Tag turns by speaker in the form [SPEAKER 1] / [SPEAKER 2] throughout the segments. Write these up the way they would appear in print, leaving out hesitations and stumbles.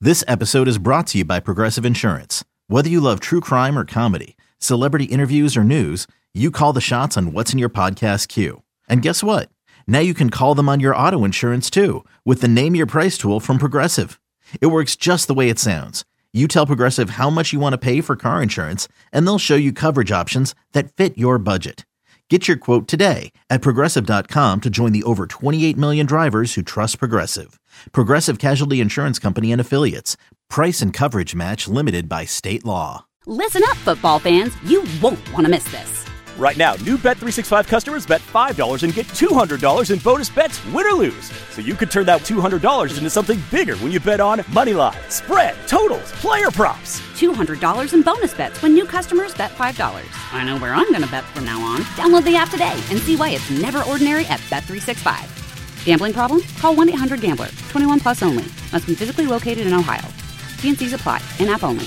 [SPEAKER 1] This episode is brought to you by Progressive Insurance. Whether you love true crime or comedy, celebrity interviews or news, you call the shots on what's in your podcast queue. And guess what? Now you can call them on your auto insurance too with the Name Your Price tool from Progressive. It works just the way it sounds. You tell Progressive how much you want to pay for car insurance, and they'll show you coverage options that fit your budget. Get your quote today at Progressive.com to join the over 28 million drivers who trust Progressive. Progressive Casualty Insurance Company and Affiliates. Price and coverage match limited by state law.
[SPEAKER 2] Listen up, football fans. You won't want to miss this.
[SPEAKER 3] Right now, new Bet365 customers bet $5 and get $200 in bonus bets, win or lose. So you could turn that $200 into something bigger when you bet on moneyline, spread, totals, player props.
[SPEAKER 2] $200 in bonus bets when new customers bet $5. I know where I'm going to bet from now on. Download the app today and see why it's never ordinary at Bet365. Gambling problem? Call 1-800-GAMBLER. 21 plus only. Must be physically located in Ohio. T&Cs apply. In-app only.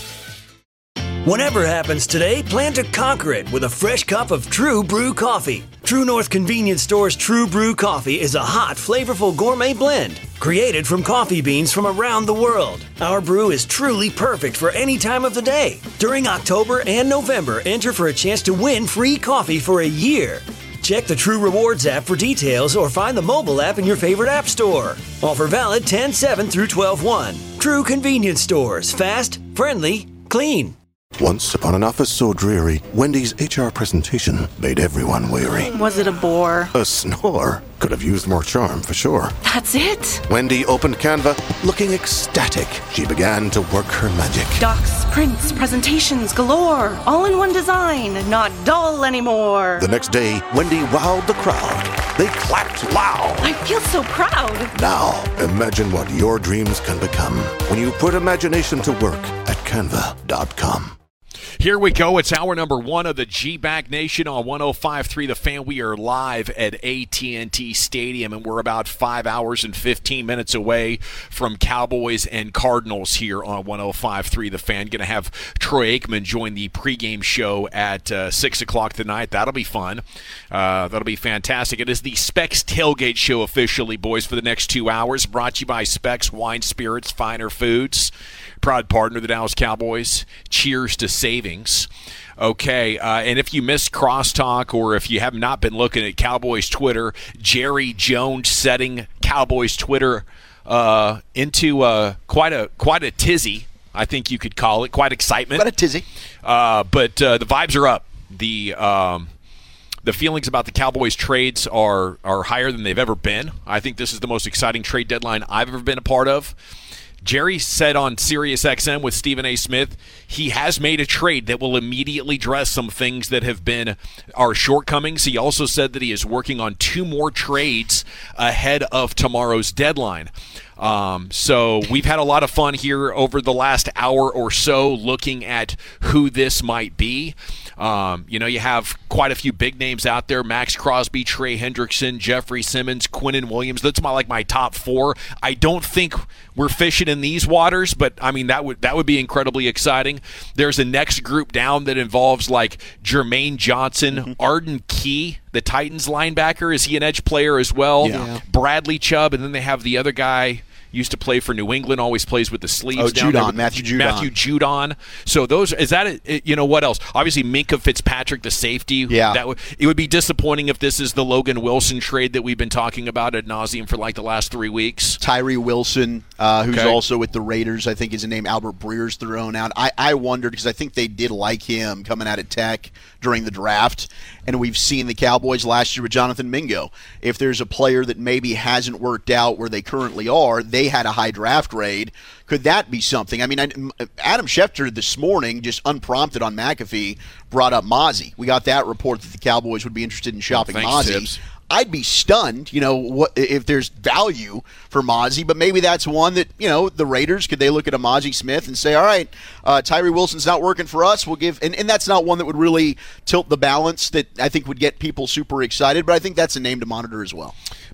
[SPEAKER 4] Whatever happens today, plan to conquer it with a fresh cup of True Brew coffee. True North Convenience Store's True Brew coffee is a hot, flavorful gourmet blend created from coffee beans from around the world. Our brew is truly perfect for any time of the day. During October and November, enter for a chance to win free coffee for a year. Check the True Rewards app for details or find the mobile app in your favorite app store. Offer valid 10/7 through 12/1. True Convenience Stores. Fast, friendly, clean.
[SPEAKER 5] Once upon an office so dreary, Wendy's HR presentation made everyone weary.
[SPEAKER 6] Was it a bore?
[SPEAKER 5] A snore. Could have used more charm, for sure.
[SPEAKER 6] That's it?
[SPEAKER 5] Wendy opened Canva, looking ecstatic. She began to work her magic.
[SPEAKER 6] Docs, prints, presentations galore. All in one design, not dull anymore.
[SPEAKER 5] The next day, Wendy wowed the crowd. They clapped loud.
[SPEAKER 6] I feel so proud.
[SPEAKER 5] Now, imagine what your dreams can become when you put imagination to work at Canva.com.
[SPEAKER 7] Here we go. It's hour number one of the G-Bag Nation on 105.3 The Fan. We are live at AT&T Stadium, and we're about 5 hours and 15 minutes away from Cowboys and Cardinals here on 105.3 The Fan. Going to have Troy Aikman join the pregame show at 6 o'clock tonight. That'll be fun. That'll be fantastic. It is the Specs Tailgate Show officially, boys, for the next 2 hours. Brought to you by Specs Wine, Spirits, Finer Foods. Proud partner of the Dallas Cowboys. Cheers to savings. Okay, and if you missed Crosstalk or if you have not been looking at Cowboys Twitter, Jerry Jones setting Cowboys Twitter into quite a tizzy, I think you could call it, quite excitement.
[SPEAKER 8] Quite a tizzy.
[SPEAKER 7] But the vibes are up. The feelings about the Cowboys trades are higher than they've ever been. I think this is the most exciting trade deadline I've ever been a part of. Jerry said on SiriusXM with Stephen A. Smith, he has made a trade that will immediately address some things that have been our shortcomings. He also said that he is working on 2 more trades ahead of tomorrow's deadline. So we've had a lot of fun here over the last hour or so looking at who this might be. You have quite a few big names out there: Max Crosby, Trey Hendrickson, Jeffrey Simmons, Quinnen Williams. That's my top 4. I don't think we're fishing in these waters, but I mean that would be incredibly exciting. There's a next group down that involves like Jermaine Johnson, Arden Key, the Titans linebacker. Is he an edge player as well? Yeah. Bradley Chubb, and then they have the other guy. Used to play for New England, always plays with the sleeves down there.
[SPEAKER 8] Matthew
[SPEAKER 7] Judon. So what else? Obviously, Minkah Fitzpatrick, the safety.
[SPEAKER 8] Yeah.
[SPEAKER 7] It would be disappointing if this is the Logan Wilson trade that we've been talking about ad nauseum for like the last 3 weeks.
[SPEAKER 8] Tyree Wilson, who's also with the Raiders, I think is a name. Albert Breer's thrown out. I wondered, because I think they did like him coming out of Tech during the draft, and we've seen the Cowboys last year with Jonathan Mingo. If there's a player that maybe hasn't worked out where they currently are, they had a high draft grade. Could that be something? I mean, Adam Schefter this morning, just unprompted on McAfee, brought up Mozzie. We got that report that the Cowboys would be interested in shopping Mozzie.
[SPEAKER 7] Tibbs.
[SPEAKER 8] I'd be stunned, what if there's value for Mozzie, but maybe that's one that, the Raiders, could they look at a Mozzie Smith and say, all right, Tyree Wilson's not working for us, we'll give, and that's not one that would really tilt the balance that I think would get people super excited, but I think that's a name to monitor as well.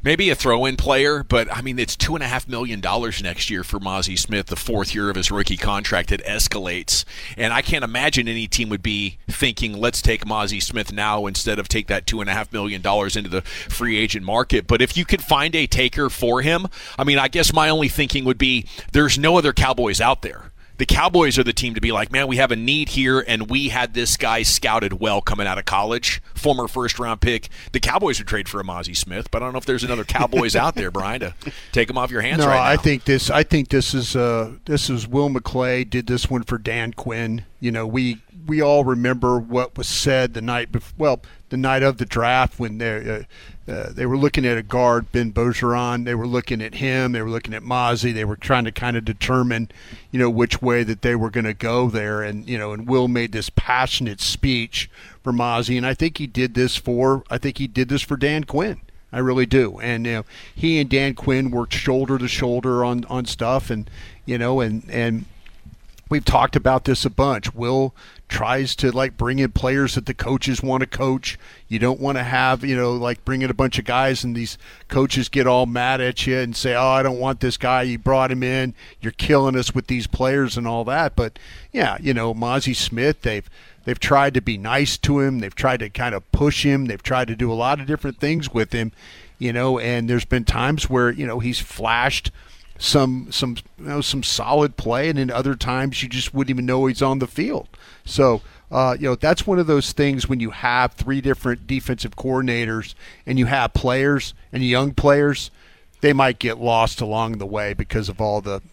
[SPEAKER 7] Maybe a throw-in player, but, I mean, it's $2.5 million next year for Mazi Smith, the fourth year of his rookie contract. It escalates. And I can't imagine any team would be thinking, let's take Mazi Smith now instead of take that $2.5 million into the free agent market. But if you could find a taker for him, I mean, I guess my only thinking would be there's no other Cowboys out there. The Cowboys are the team to be like, man, we have a need here, and we had this guy scouted well coming out of college, former first-round pick. The Cowboys would trade for a Mazi Smith, but I don't know if there's another Cowboys out there, Brian, to take him off your hands right now.
[SPEAKER 9] I think this is Will McClay did this one for Dan Quinn. You know, we all remember what was said the night of the draft when they were looking at a guard, Ben Bergeron. They were looking at him. They were looking at Mazi. They were trying to kind of determine, you know, which way that they were going to go there. And, you know, and Will made this passionate speech for Mazi. And I think he did this for Dan Quinn. I really do. And, you know, he and Dan Quinn worked shoulder to shoulder on stuff. And, you know, and we've talked about this a bunch. Will tries to, like, bring in players that the coaches want to coach. You don't want to have, you know, like, bring in a bunch of guys and these coaches get all mad at you and say, oh, I don't want this guy. You brought him in. You're killing us with these players and all that. But, yeah, you know, Mazi Smith, they've tried to be nice to him. They've tried to kind of push him. They've tried to do a lot of different things with him, you know, and there's been times where, you know, he's flashed some solid play, and then other times you just wouldn't even know he's on the field. So, you know, that's one of those things when you have three different defensive coordinators and you have players and young players, they might get lost along the way because of all the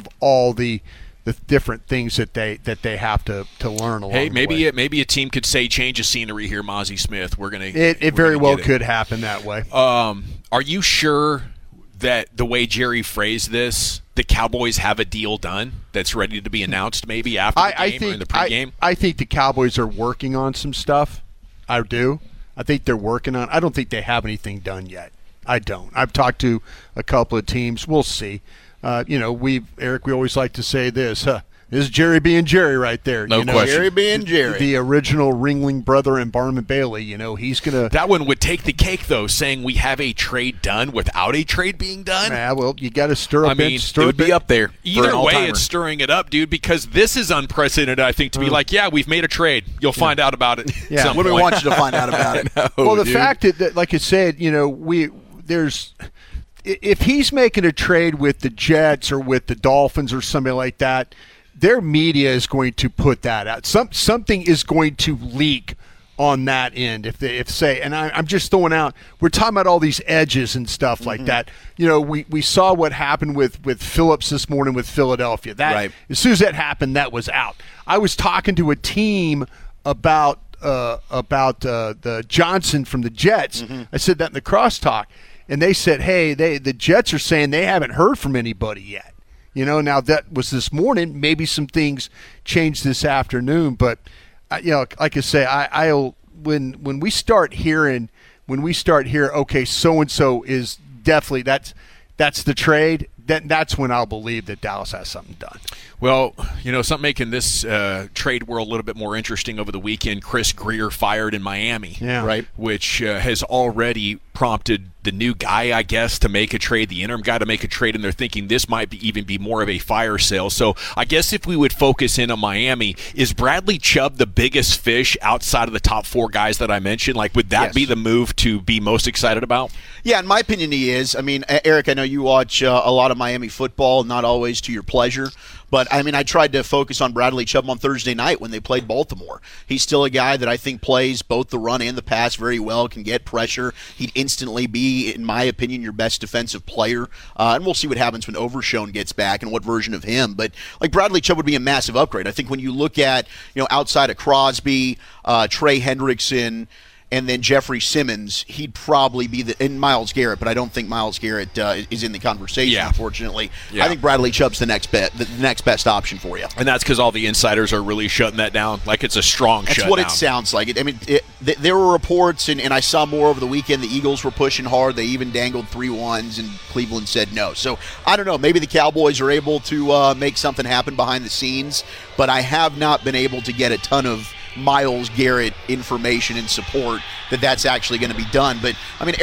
[SPEAKER 9] different things that they have to learn along the way.
[SPEAKER 7] Hey, maybe a team could say change of scenery here, Mazi Smith.
[SPEAKER 9] It very well could happen that way.
[SPEAKER 7] Are you sure that the way Jerry phrased this, the Cowboys have a deal done that's ready to be announced maybe after the game or in the pregame?
[SPEAKER 9] I think the Cowboys are working on some stuff. I do. I think they're working on. I don't think they have anything done yet. I don't. I've talked to a couple of teams. We'll see. You know, Eric, we always like to say this. This is Jerry being Jerry right there.
[SPEAKER 7] No question.
[SPEAKER 8] Jerry being Jerry.
[SPEAKER 9] The original Ringling brother and Barnum Bailey, you know, he's going to...
[SPEAKER 7] That one would take the cake, though, saying we have a trade done without a trade being done.
[SPEAKER 9] Yeah, well, you got to stir up.
[SPEAKER 7] It would be up there. Either way, it's stirring it up, dude, because this is unprecited, I think, to be like, yeah, we've made a trade. You'll find out about it.
[SPEAKER 9] Yeah.
[SPEAKER 8] When do we want you to find out about it?
[SPEAKER 9] Well, the fact that, like I said, you know, if he's making a trade with the Jets or with the Dolphins or somebody like that, their media is going to put that out. Something is going to leak on that end. And I'm just throwing out, we're talking about all these edges and stuff like that. You know, we saw what happened with Phillips this morning with Philadelphia. That As soon as that happened, that was out. I was talking to a team about the Johnson from the Jets. I said that in the crosstalk, and they said, hey, the Jets are saying they haven't heard from anybody yet. You know, now that was this morning. Maybe some things changed this afternoon, but you know, like I say, when we start hearing, okay, so and so is definitely that's the trade. That's when I'll believe that Dallas has something done.
[SPEAKER 7] Well, you know, something making this trade world a little bit more interesting over the weekend, Chris Grier fired in Miami,
[SPEAKER 9] right?
[SPEAKER 7] Which has already prompted the new guy, I guess, to make a trade, the interim guy to make a trade, and they're thinking this might even be more of a fire sale. So I guess if we would focus in on Miami, is Bradley Chubb the biggest fish outside of the top four guys that I mentioned? Like, would that be the move to be most excited about?
[SPEAKER 8] Yeah, in my opinion, he is. I mean, Eric, I know you watch a lot of Miami football, not always to your pleasure. But, I mean, I tried to focus on Bradley Chubb on Thursday night when they played Baltimore. He's still a guy that I think plays both the run and the pass very well, can get pressure. He'd instantly be, in my opinion, your best defensive player. And we'll see what happens when Overshown gets back and what version of him. But, like, Bradley Chubb would be a massive upgrade. I think when you look at, you know, outside of Crosby, Trey Hendrickson, and then Jeffrey Simmons, he'd probably be and Myles Garrett, but I don't think Myles Garrett is in the conversation, unfortunately. I think Bradley Chubb's the next best option for you.
[SPEAKER 7] And that's because all the insiders are really shutting that down. Like, it's a strong shutdown.
[SPEAKER 8] That's what it sounds like. I mean, there were reports, and I saw more over the weekend, the Eagles were pushing hard. They even dangled 3-1s, and Cleveland said no. So, I don't know. Maybe the Cowboys are able to make something happen behind the scenes, but I have not been able to get a ton of Myles Garrett information and support that's actually going to be done. But, I mean, Eric,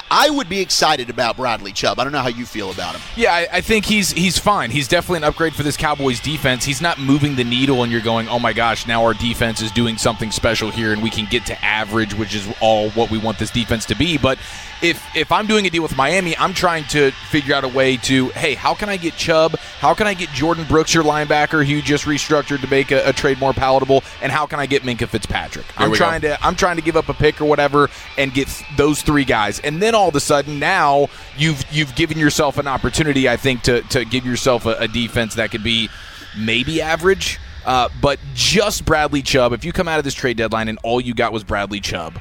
[SPEAKER 8] I would be excited about Bradley Chubb. I don't know how you feel about him.
[SPEAKER 10] Yeah, I think he's fine. He's definitely an upgrade for this Cowboys defense. He's not moving the needle and you're going, oh my gosh, now our defense is doing something special here and we can get to average, which is all what we want this defense to be. But if I'm doing a deal with Miami, I'm trying to figure out a way to, hey, how can I get Chubb? How can I get Jordan Brooks, your linebacker, who you just restructured to make a trade more palatable? And how can I get Minkah Fitzpatrick? I'm trying to give up a pick or whatever and get those three guys. And then all of a sudden now you've given yourself an opportunity, I think, to give yourself a defense that could be maybe average. But just Bradley Chubb, if you come out of this trade deadline and all you got was Bradley Chubb,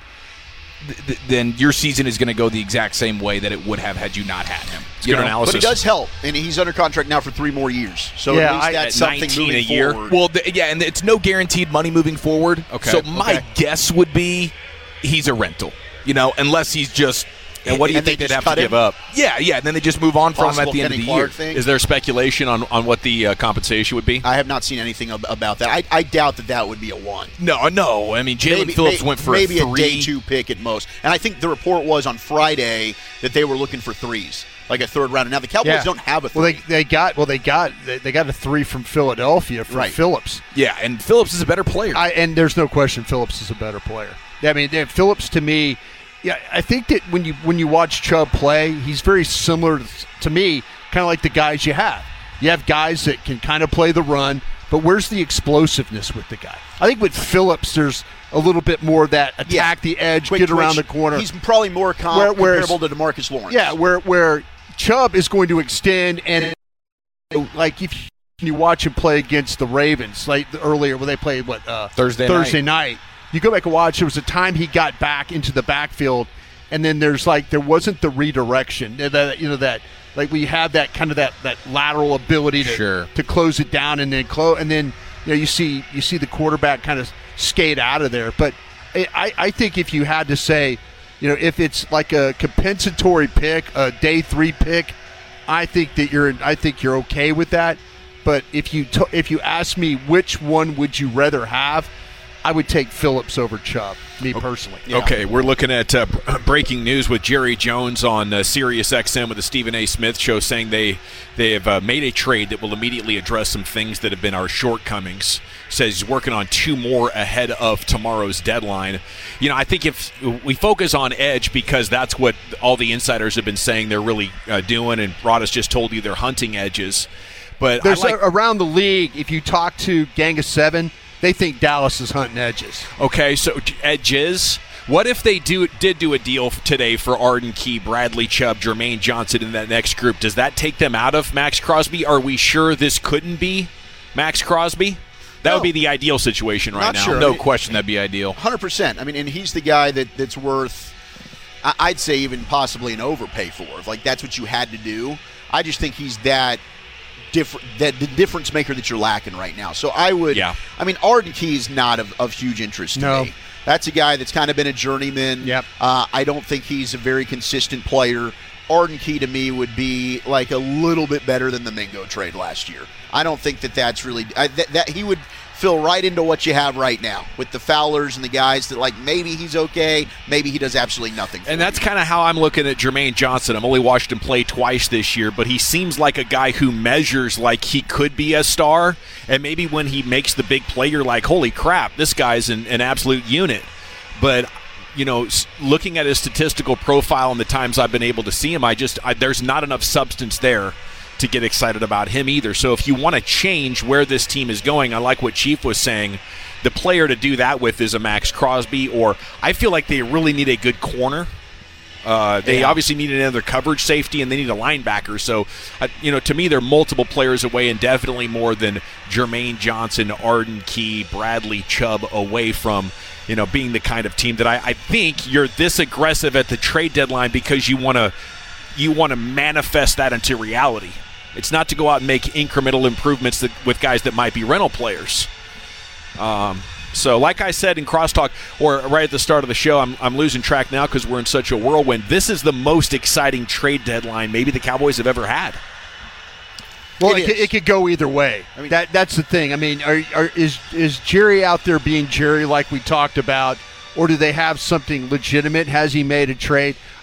[SPEAKER 10] then your season is going to go the exact same way that it would have had you not had him.
[SPEAKER 7] Good analysis.
[SPEAKER 8] But it does help, and he's under contract now for 3 more years. So at least that's something
[SPEAKER 7] 19
[SPEAKER 8] moving
[SPEAKER 7] a year.
[SPEAKER 8] forward.
[SPEAKER 10] Well, and it's no guaranteed money moving forward.
[SPEAKER 7] Okay.
[SPEAKER 10] So my guess would be he's a rental, unless he's just.
[SPEAKER 7] And what do you think they'd have to give up?
[SPEAKER 10] Yeah, and then they just move on from him at the end of the year.
[SPEAKER 8] Thing.
[SPEAKER 7] Is there speculation on what the compensation would be?
[SPEAKER 8] I have not seen anything about that. I doubt that would be a 1.
[SPEAKER 10] No. I mean, Jalen Phillips went for
[SPEAKER 8] maybe
[SPEAKER 10] a 3.
[SPEAKER 8] a day 2 pick at most. And I think the report was on Friday that they were looking for 3s, like a 3rd rounder. Now the Cowboys don't have a 3.
[SPEAKER 9] Well, they got a 3 from Philadelphia for Phillips.
[SPEAKER 10] Yeah, and Phillips is a better player.
[SPEAKER 9] And there's no question Phillips is a better player. I mean, Phillips to me. Yeah, I think that when you watch Chubb play, he's very similar to me, kind of like the guys you have. You have guys that can kind of play the run, but where's the explosiveness with the guy? I think with Phillips, there's a little bit more of that attack the edge,
[SPEAKER 8] quick
[SPEAKER 9] get around
[SPEAKER 8] twitch.
[SPEAKER 9] the corner.
[SPEAKER 8] He's probably more comparable to DeMarcus Lawrence.
[SPEAKER 9] Yeah, where Chubb is going to extend, and like if you watch him play against the Ravens, like earlier when they played Thursday night. You go back and watch, there was a time he got back into the backfield, and then there wasn't the redirection. That like we have that kind of that lateral ability to close it down and then you see the quarterback kind of skate out of there. But I think if you had to say, if it's like a compensatory pick, a day 3 pick, I think you're okay with that. But if you ask me which one would you rather have, I would take Phillips over Chubb, me personally.
[SPEAKER 7] Yeah. Okay, we're looking at breaking news with Jerry Jones on Sirius XM with the Stephen A. Smith Show, saying they have made a trade that will immediately address some things that have been our shortcomings. Says he's working on 2 more ahead of tomorrow's deadline. I think if we focus on edge, because that's what all the insiders have been saying they're really doing, and Rod has just told you they're hunting edges. But
[SPEAKER 9] there's around the league, if you talk to Gang of 7, they think Dallas is hunting edges.
[SPEAKER 7] Okay, so edges. What if they did do a deal today for Arden Key, Bradley Chubb, Jermaine Johnson in that next group? Does that take them out of Max Crosby? Are we sure this couldn't be Max Crosby? That would be the ideal situation right now.
[SPEAKER 8] Sure.
[SPEAKER 10] No question that'd be ideal.
[SPEAKER 8] 100%. I mean, and he's the guy that's worth, I'd say, even possibly an overpay for. Like, that's what you had to do. I just think he's the difference maker that you're lacking right now. So I would, I mean, Arden Key is not of huge interest to me. That's a guy that's kind of been a journeyman.
[SPEAKER 9] Yep.
[SPEAKER 8] I don't think he's a very consistent player. Arden Key to me would be like a little bit better than the Mingo trade last year. I don't think that's really that he would fill right into what you have right now with the Fowlers and the guys that, like, maybe he's okay, maybe he does absolutely nothing.
[SPEAKER 7] And that's kind of how I'm looking at Jermaine Johnson. I've only watched him play twice this year, but he seems like a guy who measures like he could be a star, and maybe when he makes the big play, you're like, holy crap, this guy's an absolute unit. But looking at his statistical profile and the times I've been able to see him, there's not enough substance there to get excited about him either. So if you want to change where this team is going, I like what Chief was saying. The player to do that with is a Max Crosby, or I feel like they really need a good corner. They obviously need another coverage safety, and they need a linebacker. So, to me, they're multiple players away, and definitely more than Jermaine Johnson, Arden Key, Bradley Chubb away from being the kind of team that I think you're this aggressive at the trade deadline because you want to manifest that into reality. It's not to go out and make incremental improvements with guys that might be rental players. So like I said in crosstalk, or right at the start of the show, I'm losing track now because we're in such a whirlwind. This is the most exciting trade deadline maybe the Cowboys have ever had.
[SPEAKER 9] Well, it could go either way. I mean, that's the thing. I mean, is Jerry out there being Jerry like we talked about, or do they have something legitimate? Has he made a trade?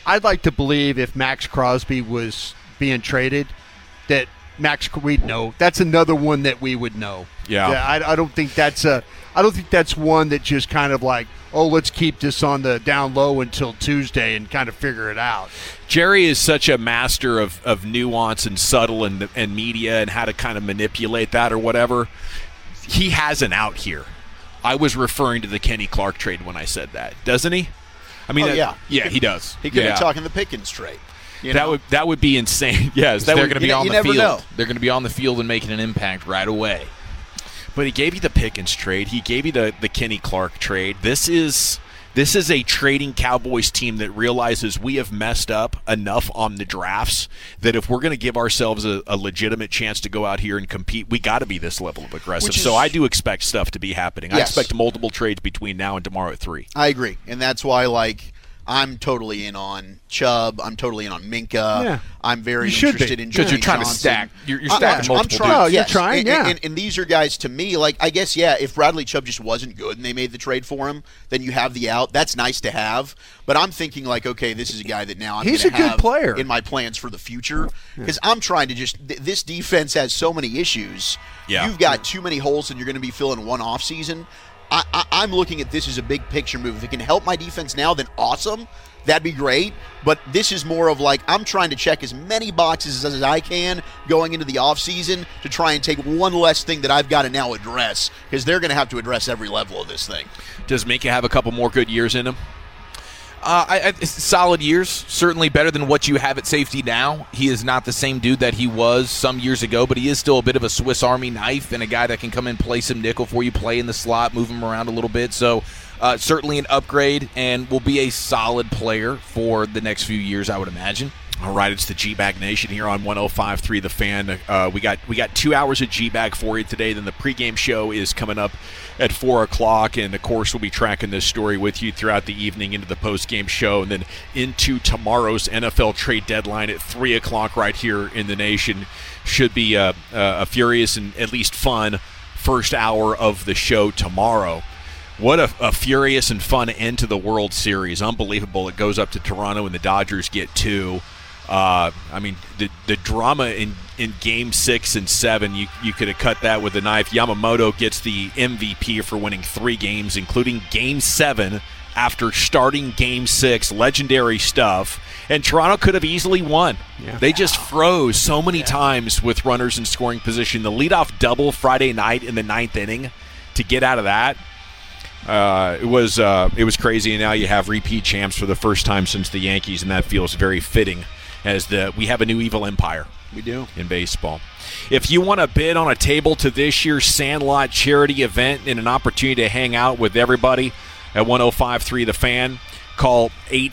[SPEAKER 9] I'd like to believe if Max Crosby was being traded, that we'd know. That's another one that we would know.
[SPEAKER 7] Yeah.
[SPEAKER 9] I don't think that's one that just kind of like, oh, let's keep this on the down low until Tuesday and kind of figure it out.
[SPEAKER 7] Jerry is such a master of nuance and subtle and media and how to kind of manipulate that or whatever. He has an out here. I was referring to the Kenny Clark trade when I said that, doesn't he? I mean,
[SPEAKER 8] yeah,
[SPEAKER 7] he does.
[SPEAKER 8] He could be talking the Pickens trade.
[SPEAKER 7] That would be insane. Yes,
[SPEAKER 10] they're going to be on the field.
[SPEAKER 8] Know.
[SPEAKER 10] They're going to be on the field and making an impact right away.
[SPEAKER 7] But he gave you the Pickens trade. He gave you the Kenny Clark trade. This is a trading Cowboys team that realizes we have messed up enough on the drafts that if we're going to give ourselves a legitimate chance to go out here and compete, we got to be this level of aggressive. So I do expect stuff to be happening. Yes. I expect multiple trades between now and tomorrow at 3.
[SPEAKER 8] I agree, and that's why I'm totally in on Chubb. I'm totally in on Minka.
[SPEAKER 9] Yeah.
[SPEAKER 8] I'm very interested in
[SPEAKER 10] because you're trying
[SPEAKER 8] Johnson.
[SPEAKER 10] to stack. You're stacking multiple dudes.
[SPEAKER 8] Yes.
[SPEAKER 9] You're trying,
[SPEAKER 8] And these are guys, to me, I guess, if Bradley Chubb just wasn't good and they made the trade for him, then you have the out. That's nice to have. But I'm thinking, okay, this is a guy that now I'm going to have
[SPEAKER 9] good player
[SPEAKER 8] in my plans for the future. Because I'm trying to this defense has so many issues.
[SPEAKER 7] Yeah.
[SPEAKER 8] You've got too many holes and you're going to be filling one off season. I'm looking at this as a big picture move. If it can help my defense now, then awesome. That'd be great. But this is more of I'm trying to check as many boxes as I can going into the offseason to try and take one less thing that I've got to now address, because they're going to have to address every level of this thing.
[SPEAKER 7] Does Minka have a couple more good years in him?
[SPEAKER 10] Solid years, certainly better than what you have at safety now. He is not the same dude that he was some years ago, but he is still a bit of a Swiss Army knife and a guy that can come in, play some nickel for you, play in the slot, move him around a little bit. So certainly an upgrade and will be a solid player for the next few years, I would imagine.
[SPEAKER 7] All right, it's the G-Bag Nation here on 105.3 The Fan. We got 2 hours of G-Bag for you today. Then the pregame show is coming up at 4 o'clock. And, of course, we'll be tracking this story with you throughout the evening into the postgame show. And then into tomorrow's NFL trade deadline at 3 o'clock right here in the nation. Should be a furious and at least fun first hour of the show tomorrow. What a furious and fun end to the World Series. Unbelievable. It goes up to Toronto and the Dodgers get 2. The drama in Game 6 and 7, you could have cut that with a knife. Yamamoto gets the MVP for winning 3 games, including Game 7 after starting Game 6. Legendary stuff. And Toronto could have easily won. Yeah. They just froze so many times with runners in scoring position. The leadoff double Friday night in the 9th inning to get out of that. It was crazy, and now you have repeat champs for the first time since the Yankees, and that feels very fitting as we have a new evil empire.
[SPEAKER 8] We do.
[SPEAKER 7] In baseball. If you want to bid on a table to this year's Sandlot charity event and an opportunity to hang out with everybody at 105.3 The Fan, call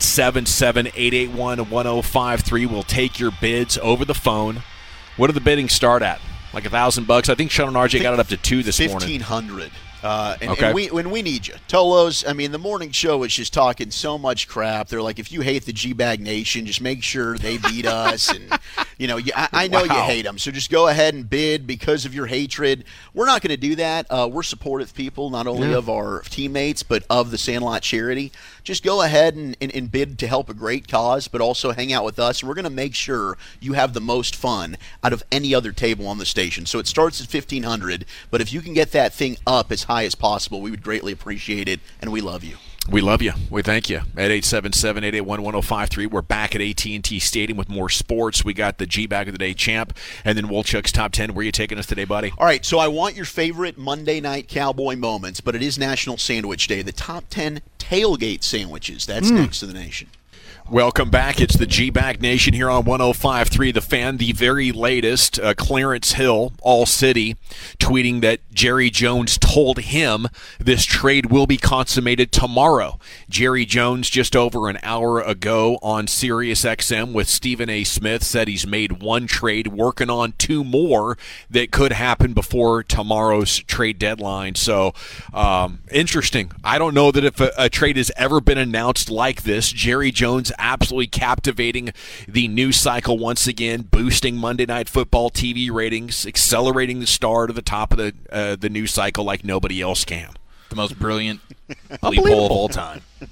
[SPEAKER 7] 877-881-1053. We'll take your bids over the phone. What did the bidding start at? Like $1,000? I think Sean and RJ got it up to 2 this morning.
[SPEAKER 8] $1,500. And we need you. Tolos, the morning show is just talking so much crap. They're like, if you hate the G-Bag Nation, just make sure they beat us. And, I know you hate them. So just go ahead and bid because of your hatred. We're not going to do that. We're supportive people, not only of our teammates, but of the Sandlot charity. Just go ahead and bid to help a great cause, but also hang out with us. And we're going to make sure you have the most fun out of any other table on the station. So it starts at $1,500, but if you can get that thing up as high as possible, we would greatly appreciate it, and we love you.
[SPEAKER 7] We love you. We thank you. At 877-881-1053, we're back at AT&T Stadium with more sports. We got the G-Bag of the Day champ, and then Wolchuk's Top 10. Where are you taking us today, buddy?
[SPEAKER 8] All right, so I want your favorite Monday night Cowboy moments, but it is National Sandwich Day. The top 10 tailgate sandwiches. That's next to the nation.
[SPEAKER 7] Welcome back. It's the G-Bag Nation here on 105.3 The Fan. The very latest, Clarence Hill, All City, tweeting that Jerry Jones told him this trade will be consummated tomorrow. Jerry Jones, just over an hour ago on SiriusXM with Stephen A. Smith, said he's made 1 trade, working on 2 more that could happen before tomorrow's trade deadline. So, interesting. I don't know that if a trade has ever been announced like this. Jerry Jones absolutely captivating the news cycle once again, boosting Monday Night Football TV ratings, accelerating the star to the top of the news cycle like nobody else can.
[SPEAKER 10] The most brilliant poll of all time.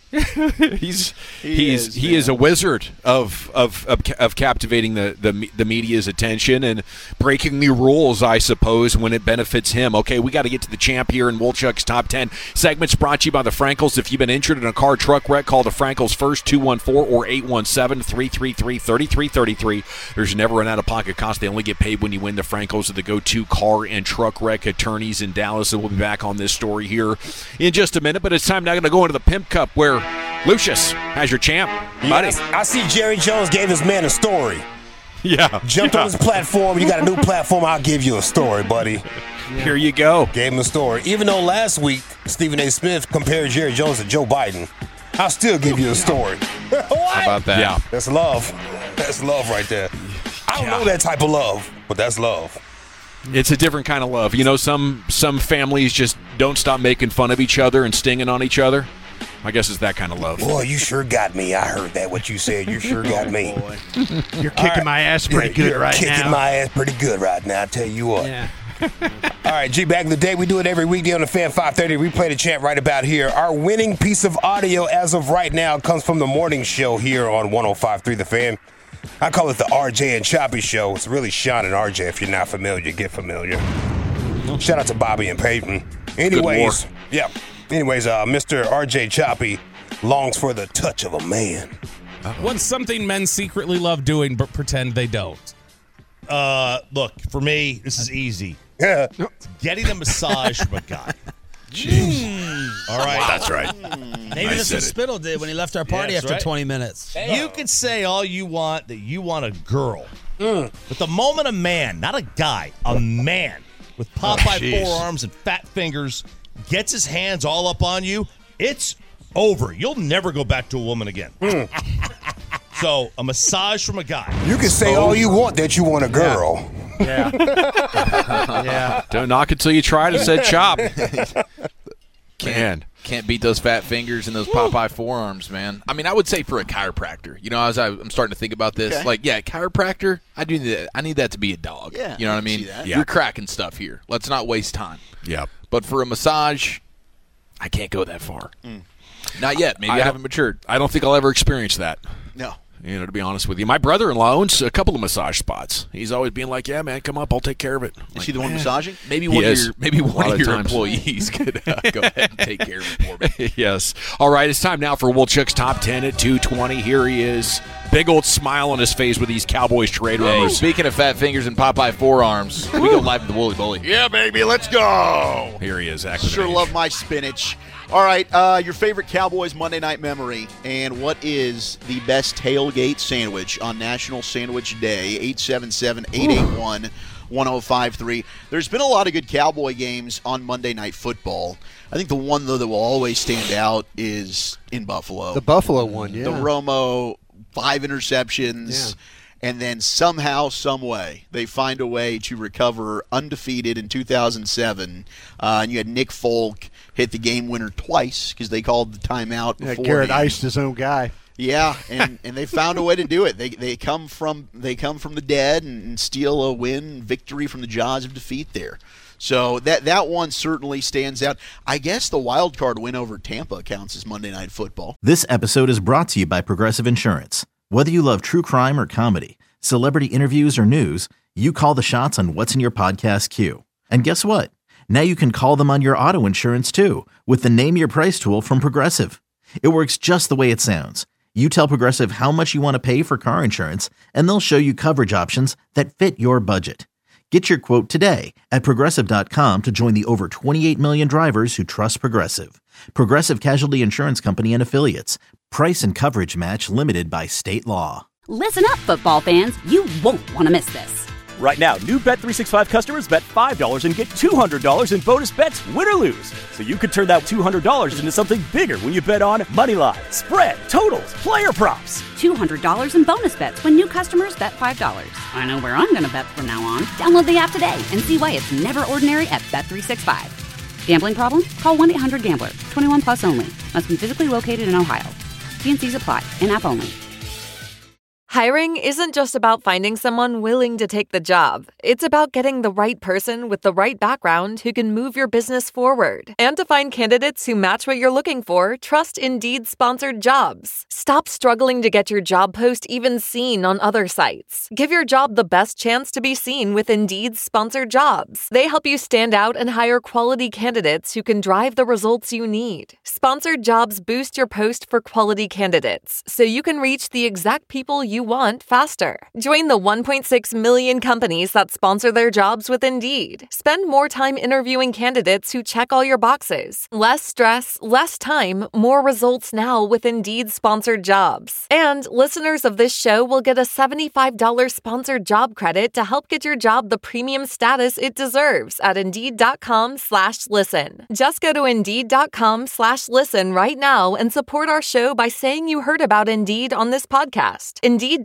[SPEAKER 7] He is a wizard of captivating the media's attention and breaking the rules, I suppose, when it benefits him. Okay, we got to get to the champ here in Wolchuk's Top 10 segments, brought to you by the Frankels. If you've been injured in a car truck wreck, call the Frankels first, 214 or 817-333-3333. There's never an out-of-pocket cost. They only get paid when you win. The Frankels are the go-to car and truck wreck attorneys in Dallas, and we'll be back on this story here in just a minute. But it's time now to go into the Pimp Cup, where Lucius has your champ, buddy.
[SPEAKER 11] Yes, I see Jerry Jones gave his man a story.
[SPEAKER 7] Yeah.
[SPEAKER 11] Jumped on his platform. You got a new platform, I'll give you a story, buddy.
[SPEAKER 7] Here you go.
[SPEAKER 11] Gave him a story. Even though last week Stephen A. Smith compared Jerry Jones to Joe Biden, I'll still give you a story. What?
[SPEAKER 10] How about that?
[SPEAKER 7] Yeah.
[SPEAKER 11] That's love. That's love right there. I don't know that type of love, but that's love.
[SPEAKER 7] It's a different kind of love. You know, some families just don't stop making fun of each other and stinging on each other. I guess it's that kind of love.
[SPEAKER 11] Boy, you sure got me. I heard that, what you said. You sure got me.
[SPEAKER 9] You're kicking my ass pretty good right now.
[SPEAKER 11] Kicking my ass pretty good right now, I tell you what. Yeah. All right, G, back in the day, we do it every weekday on the Fan 530. We play the champ right about here. Our winning piece of audio as of right now comes from the morning show here on 105.3 The Fan. I call it the RJ and Choppy Show. It's really Sean and RJ. If you're not familiar, get familiar. Shout out to Bobby and Peyton. Anyways, Mr. RJ Choppy longs for the touch of a man.
[SPEAKER 12] What's something men secretly love doing but pretend they don't?
[SPEAKER 13] Look, for me, this is easy.
[SPEAKER 11] Yeah.
[SPEAKER 13] Getting a massage from a guy.
[SPEAKER 7] Jeez.
[SPEAKER 13] All right.
[SPEAKER 7] Wow. That's right.
[SPEAKER 14] Maybe that's what Spittle did when he left our party after 20 minutes.
[SPEAKER 13] You can say all you want that you want a girl. But the moment a man, not a guy, a man with Popeye forearms and fat fingers gets his hands all up on you, it's over. You'll never go back to a woman again. So, a massage from a guy.
[SPEAKER 11] You can say all you want that you want a girl.
[SPEAKER 9] Yeah. Yeah.
[SPEAKER 7] Don't knock it till you try it, said Chop.
[SPEAKER 10] Can't beat those fat fingers and those Popeye forearms, man. I mean, I would say for a chiropractor. You know, as I'm starting to think about this, chiropractor, I need that to be a dog.
[SPEAKER 8] Yeah,
[SPEAKER 10] you know what I mean?
[SPEAKER 8] Yeah.
[SPEAKER 10] You're cracking stuff here. Let's not waste time.
[SPEAKER 7] Yeah.
[SPEAKER 10] But for a massage, I can't go that far. Not yet. Maybe I haven't matured.
[SPEAKER 7] I don't think I'll ever experience that.
[SPEAKER 8] No.
[SPEAKER 7] You know, to be honest with you. My brother-in-law owns a couple of massage spots. He's always being like, yeah, man, come up, I'll take care of it.
[SPEAKER 8] Is he the one massaging?
[SPEAKER 10] Maybe one of your employees could go ahead and take care of it for me.
[SPEAKER 7] Yes. All right, it's time now for Wolchuk's Top 10 at 2:20. Here he is. Big old smile on his face with these Cowboys trade rumors.
[SPEAKER 10] Speaking of fat fingers and Popeye forearms, we go live to the Wooly Bully.
[SPEAKER 8] Yeah, baby, let's go.
[SPEAKER 7] Here he is.
[SPEAKER 8] Sure love my spinach. All right, your favorite Cowboys Monday night memory, and what is the best tailgate sandwich on National Sandwich Day? 877-881-1053. There's been a lot of good Cowboy games on Monday Night Football. I think the one, though, that will always stand out is in Buffalo.
[SPEAKER 9] The Buffalo one, yeah.
[SPEAKER 8] The Romo, 5 interceptions.
[SPEAKER 9] Yeah.
[SPEAKER 8] And then somehow, some way, they find a way to recover undefeated in 2007. And you had Nick Folk hit the game winner twice because they called the timeout before.
[SPEAKER 9] Garrett iced his own guy.
[SPEAKER 8] Yeah, and they found a way to do it. They come from the dead and steal a victory from the jaws of defeat there. So that one certainly stands out. I guess the wild card win over Tampa counts as Monday Night Football.
[SPEAKER 1] This episode is brought to you by Progressive Insurance. Whether you love true crime or comedy, celebrity interviews or news, you call the shots on what's in your podcast queue. And guess what? Now you can call them on your auto insurance too with the Name Your Price tool from Progressive. It works just the way it sounds. You tell Progressive how much you want to pay for car insurance, and they'll show you coverage options that fit your budget. Get your quote today at Progressive.com to join the over 28 million drivers who trust Progressive. Progressive Casualty Insurance Company and Affiliates. Price and coverage match limited by state law.
[SPEAKER 2] Listen up, football fans. You won't want to miss this.
[SPEAKER 3] Right now, new Bet365 customers bet $5 and get $200 in bonus bets, win or lose. So you could turn that $200 into something bigger when you bet on Moneyline, spread, totals, player props.
[SPEAKER 2] $200 in bonus bets when new customers bet $5. I know where I'm going to bet from now on. Download the app today and see why it's never ordinary at Bet365. Gambling problem? Call 1-800-GAMBLER. 21 plus only. Must be physically located in Ohio. T&Cs apply. In-app only.
[SPEAKER 15] Hiring isn't just about finding someone willing to take the job. It's about getting the right person with the right background who can move your business forward. And to find candidates who match what you're looking for, trust Indeed-sponsored jobs. Stop struggling to get your job post even seen on other sites. Give your job the best chance to be seen with Indeed-sponsored jobs. They help you stand out and hire quality candidates who can drive the results you need. Sponsored jobs boost your post for quality candidates, so you can reach the exact people you want faster. Join the 1.6 million companies that sponsor their jobs with Indeed. Spend more time interviewing candidates who check all your boxes. Less stress, less time, more results now with Indeed-sponsored jobs. And listeners of this show will get a $75 sponsored job credit to help get your job the premium status it deserves at Indeed.com/listen. Just go to Indeed.com/listen right now and support our show by saying you heard about Indeed on this podcast.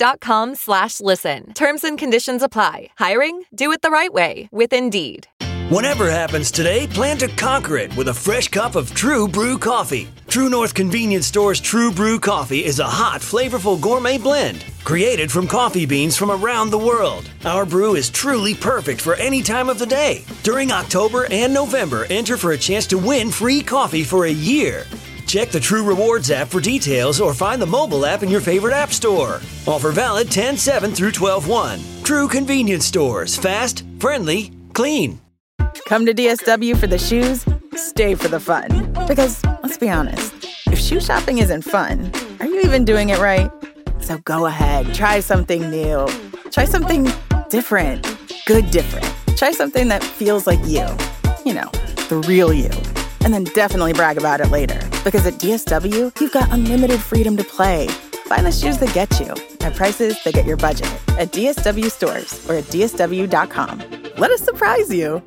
[SPEAKER 15] Indeed.com/listen. Terms and conditions apply. Hiring? Do it the right way with Indeed.
[SPEAKER 4] Whatever happens today, plan to conquer it with a fresh cup of True Brew coffee. True North Convenience Store's True Brew coffee is a hot, flavorful gourmet blend created from coffee beans from around the world. Our brew is truly perfect for any time of the day. During October and November, enter for a chance to win free coffee for a year. Check the True Rewards app for details or find the mobile app in your favorite app store. Offer valid 10/7 through 12/1. True Convenience Stores. Fast, friendly, clean.
[SPEAKER 16] Come to DSW for the shoes, stay for the fun. Because, let's be honest, if shoe shopping isn't fun, are you even doing it right? So go ahead, try something new. Try something different. Good different. Try something that feels like you. You know, the real you. And then definitely brag about it later. Because at DSW, you've got unlimited freedom to play. Find the shoes that get you at prices that get your budget at DSW stores or at DSW.com. Let us surprise you.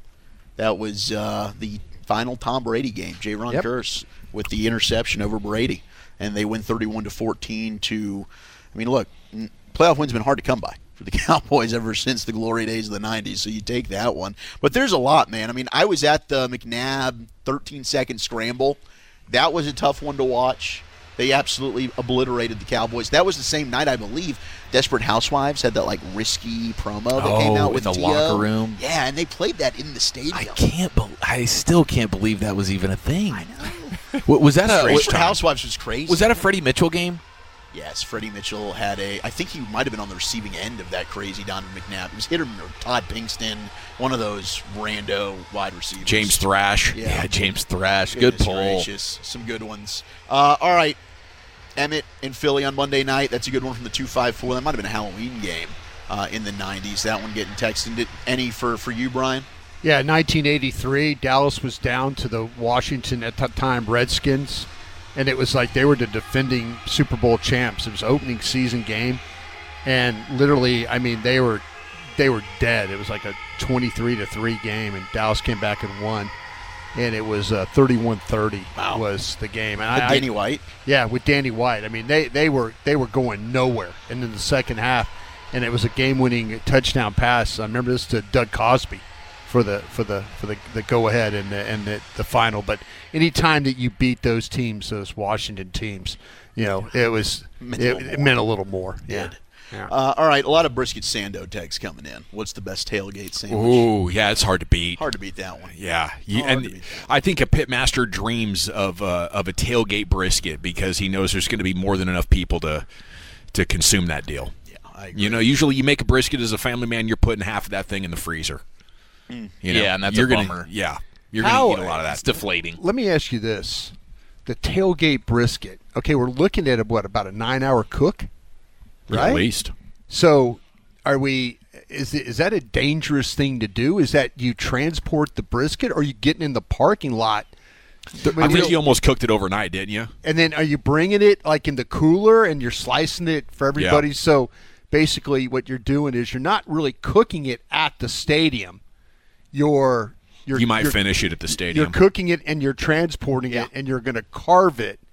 [SPEAKER 8] That was the final Tom Brady game, J-Ron Kearse with the interception over Brady. And they win 31-14 to, I mean, look, playoff wins have been hard to come by for the Cowboys ever since the glory days of the 90s, so you take that one. But there's a lot, man. I mean, I was at the McNabb 13-second scramble. That was a tough one to watch. They absolutely obliterated the Cowboys. That was the same night, I believe, Desperate Housewives had that, like, risky promo that came out with
[SPEAKER 10] in the
[SPEAKER 8] Dio.
[SPEAKER 10] locker room.
[SPEAKER 8] Yeah, and they played that in the stadium.
[SPEAKER 10] I still can't believe that was even a thing. I know. Was that
[SPEAKER 8] Housewives was crazy.
[SPEAKER 10] Was that a Freddie Mitchell game?
[SPEAKER 8] Yes, Freddie Mitchell had I think he might have been on the receiving end of that crazy Donovan McNabb. It was him or Todd Pinkston, one of those rando wide receivers.
[SPEAKER 10] James Thrash. Yeah, James Thrash. Good pull.
[SPEAKER 8] Gracious. Some good ones. All right. Emmett in Philly on Monday night. That's a good one from the 254. That might have been a Halloween game in the 90s. That one getting texted. Any for you, Brian?
[SPEAKER 9] Yeah, 1983, Dallas was down to the Washington, at that time, Redskins. And it was like they were the defending Super Bowl champs. It was an opening season game. And literally, I mean, they were dead. It was like a 23-3 game, and Dallas came back and won. And it was 31-30 was the game. And
[SPEAKER 8] with Danny White?
[SPEAKER 9] Yeah, with Danny White. I mean, they were going nowhere. And in the second half, and it was a game-winning touchdown pass. I remember this to Doug Cosby for the go-ahead and the final. But any time that you beat those teams, those Washington teams, you know, it meant a little more. Yeah.
[SPEAKER 8] Yeah. All right, a lot of brisket sando tags coming in. What's the best tailgate sandwich?
[SPEAKER 7] Ooh, yeah, it's hard to beat.
[SPEAKER 8] Hard to beat that one.
[SPEAKER 7] Yeah, I think a pitmaster dreams of a tailgate brisket because he knows there's going to be more than enough people to consume that deal.
[SPEAKER 8] Yeah, I agree.
[SPEAKER 7] You know, usually you make a brisket as a family man, you're putting half of that thing in the freezer. You know,
[SPEAKER 10] yeah, and that's a bummer.
[SPEAKER 7] Yeah, you're going to eat a lot of that.
[SPEAKER 10] It's deflating.
[SPEAKER 9] Let me ask you this: the tailgate brisket. Okay, we're looking at about a 9-hour cook. Right?
[SPEAKER 7] At least.
[SPEAKER 9] So, is that a dangerous thing to do? Is that you transport the brisket, or are you getting in the parking lot?
[SPEAKER 7] I think you almost cooked it overnight, didn't you?
[SPEAKER 9] And then are you bringing it like in the cooler and you're slicing it for everybody? Yeah. So basically what you're doing is you're not really cooking it at the stadium. You
[SPEAKER 7] might finish it at the stadium.
[SPEAKER 9] You're cooking it and you're transporting it, and you're going to carve it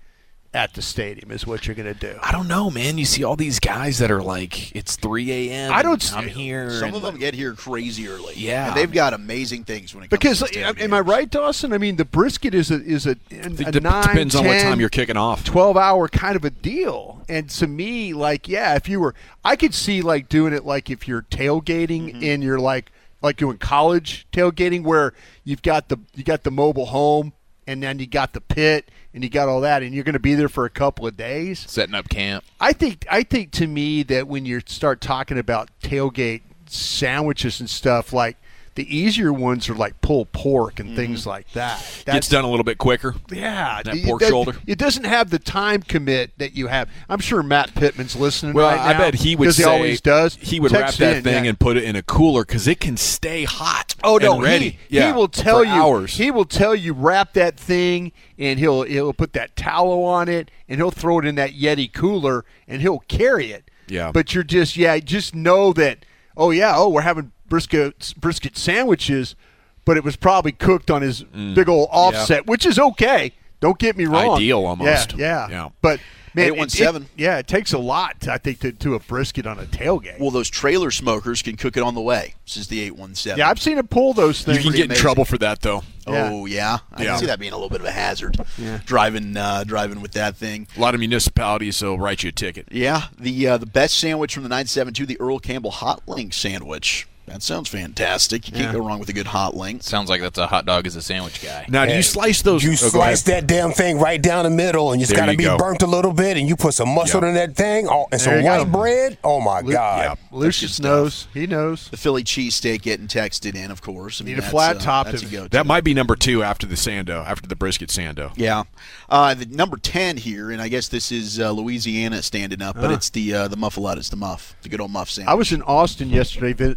[SPEAKER 9] at the stadium is what you're going to do.
[SPEAKER 10] I don't know, man. You see all these guys that are like, it's 3 a.m. I'm here.
[SPEAKER 8] Some of them get here crazy early.
[SPEAKER 10] Yeah.
[SPEAKER 8] And they've got amazing things when it comes to
[SPEAKER 9] Because, am I right, Dawson? I mean, the brisket is a 9,
[SPEAKER 7] depends
[SPEAKER 9] 10,
[SPEAKER 7] on what time you're kicking off.
[SPEAKER 9] 12-hour kind of a deal. And to me, like, yeah, if you were – I could see, like, doing it like if you're tailgating and you're like doing college tailgating where you got the mobile home and then you got the pit and you got all that and you're going to be there for a couple of days.
[SPEAKER 10] Setting up camp.
[SPEAKER 9] I think to me that when you start talking about tailgate sandwiches and stuff, like the easier ones are like pulled pork and things like that.
[SPEAKER 7] Gets done a little bit quicker.
[SPEAKER 9] Yeah.
[SPEAKER 7] That pork shoulder.
[SPEAKER 9] It doesn't have the time commit that you have. I'm sure Matt Pittman's listening
[SPEAKER 7] Well,
[SPEAKER 9] right now.
[SPEAKER 7] I bet he would say
[SPEAKER 9] he always does.
[SPEAKER 7] He would
[SPEAKER 9] Text
[SPEAKER 7] wrap that
[SPEAKER 9] in,
[SPEAKER 7] thing
[SPEAKER 9] yeah.
[SPEAKER 7] and put it in a cooler because it can stay hot.
[SPEAKER 9] Oh no,
[SPEAKER 7] and ready.
[SPEAKER 9] He will tell
[SPEAKER 7] for
[SPEAKER 9] you
[SPEAKER 7] hours.
[SPEAKER 9] He will tell you wrap that thing and he'll put that tallow on it and he'll throw it in that Yeti cooler and he'll carry it.
[SPEAKER 7] Yeah.
[SPEAKER 9] But you're just know that we're having brisket sandwiches, but it was probably cooked on his big old offset, which is okay. Don't get me wrong.
[SPEAKER 7] Ideal almost.
[SPEAKER 9] Yeah. But man,
[SPEAKER 8] 817.
[SPEAKER 9] it takes a lot, I think, to do a brisket on a tailgate.
[SPEAKER 8] Well, those trailer smokers can cook it on the way. This is the 817.
[SPEAKER 9] Yeah, I've seen it pull those things.
[SPEAKER 7] You can get in trouble for that, though.
[SPEAKER 8] Oh, yeah? I can see that being a little bit of a hazard, driving with that thing.
[SPEAKER 7] A lot of municipalities will write you a ticket.
[SPEAKER 8] Yeah, the best sandwich from the 972, the Earl Campbell Hot Link sandwich. That sounds fantastic. You can't go wrong with a good hot link.
[SPEAKER 10] Sounds like that's a hot dog as a sandwich guy.
[SPEAKER 7] Now, do you slice those?
[SPEAKER 11] You slice that damn thing right down the middle, and it's got to be burnt a little bit, and you put some mustard in that thing, and some white bread. Oh, my God.
[SPEAKER 9] Yeah. Lucius knows. He knows.
[SPEAKER 8] The Philly cheesesteak getting texted in, of course. I mean,
[SPEAKER 9] Need a flat top.
[SPEAKER 8] That's a go-to.
[SPEAKER 7] That might be number 2 after the Sando, after the brisket Sando.
[SPEAKER 8] Yeah. The number 10 here, and I guess this is Louisiana standing up, but it's the Muffalettas, the muff, the good old muff sandwich.
[SPEAKER 9] I was in Austin yesterday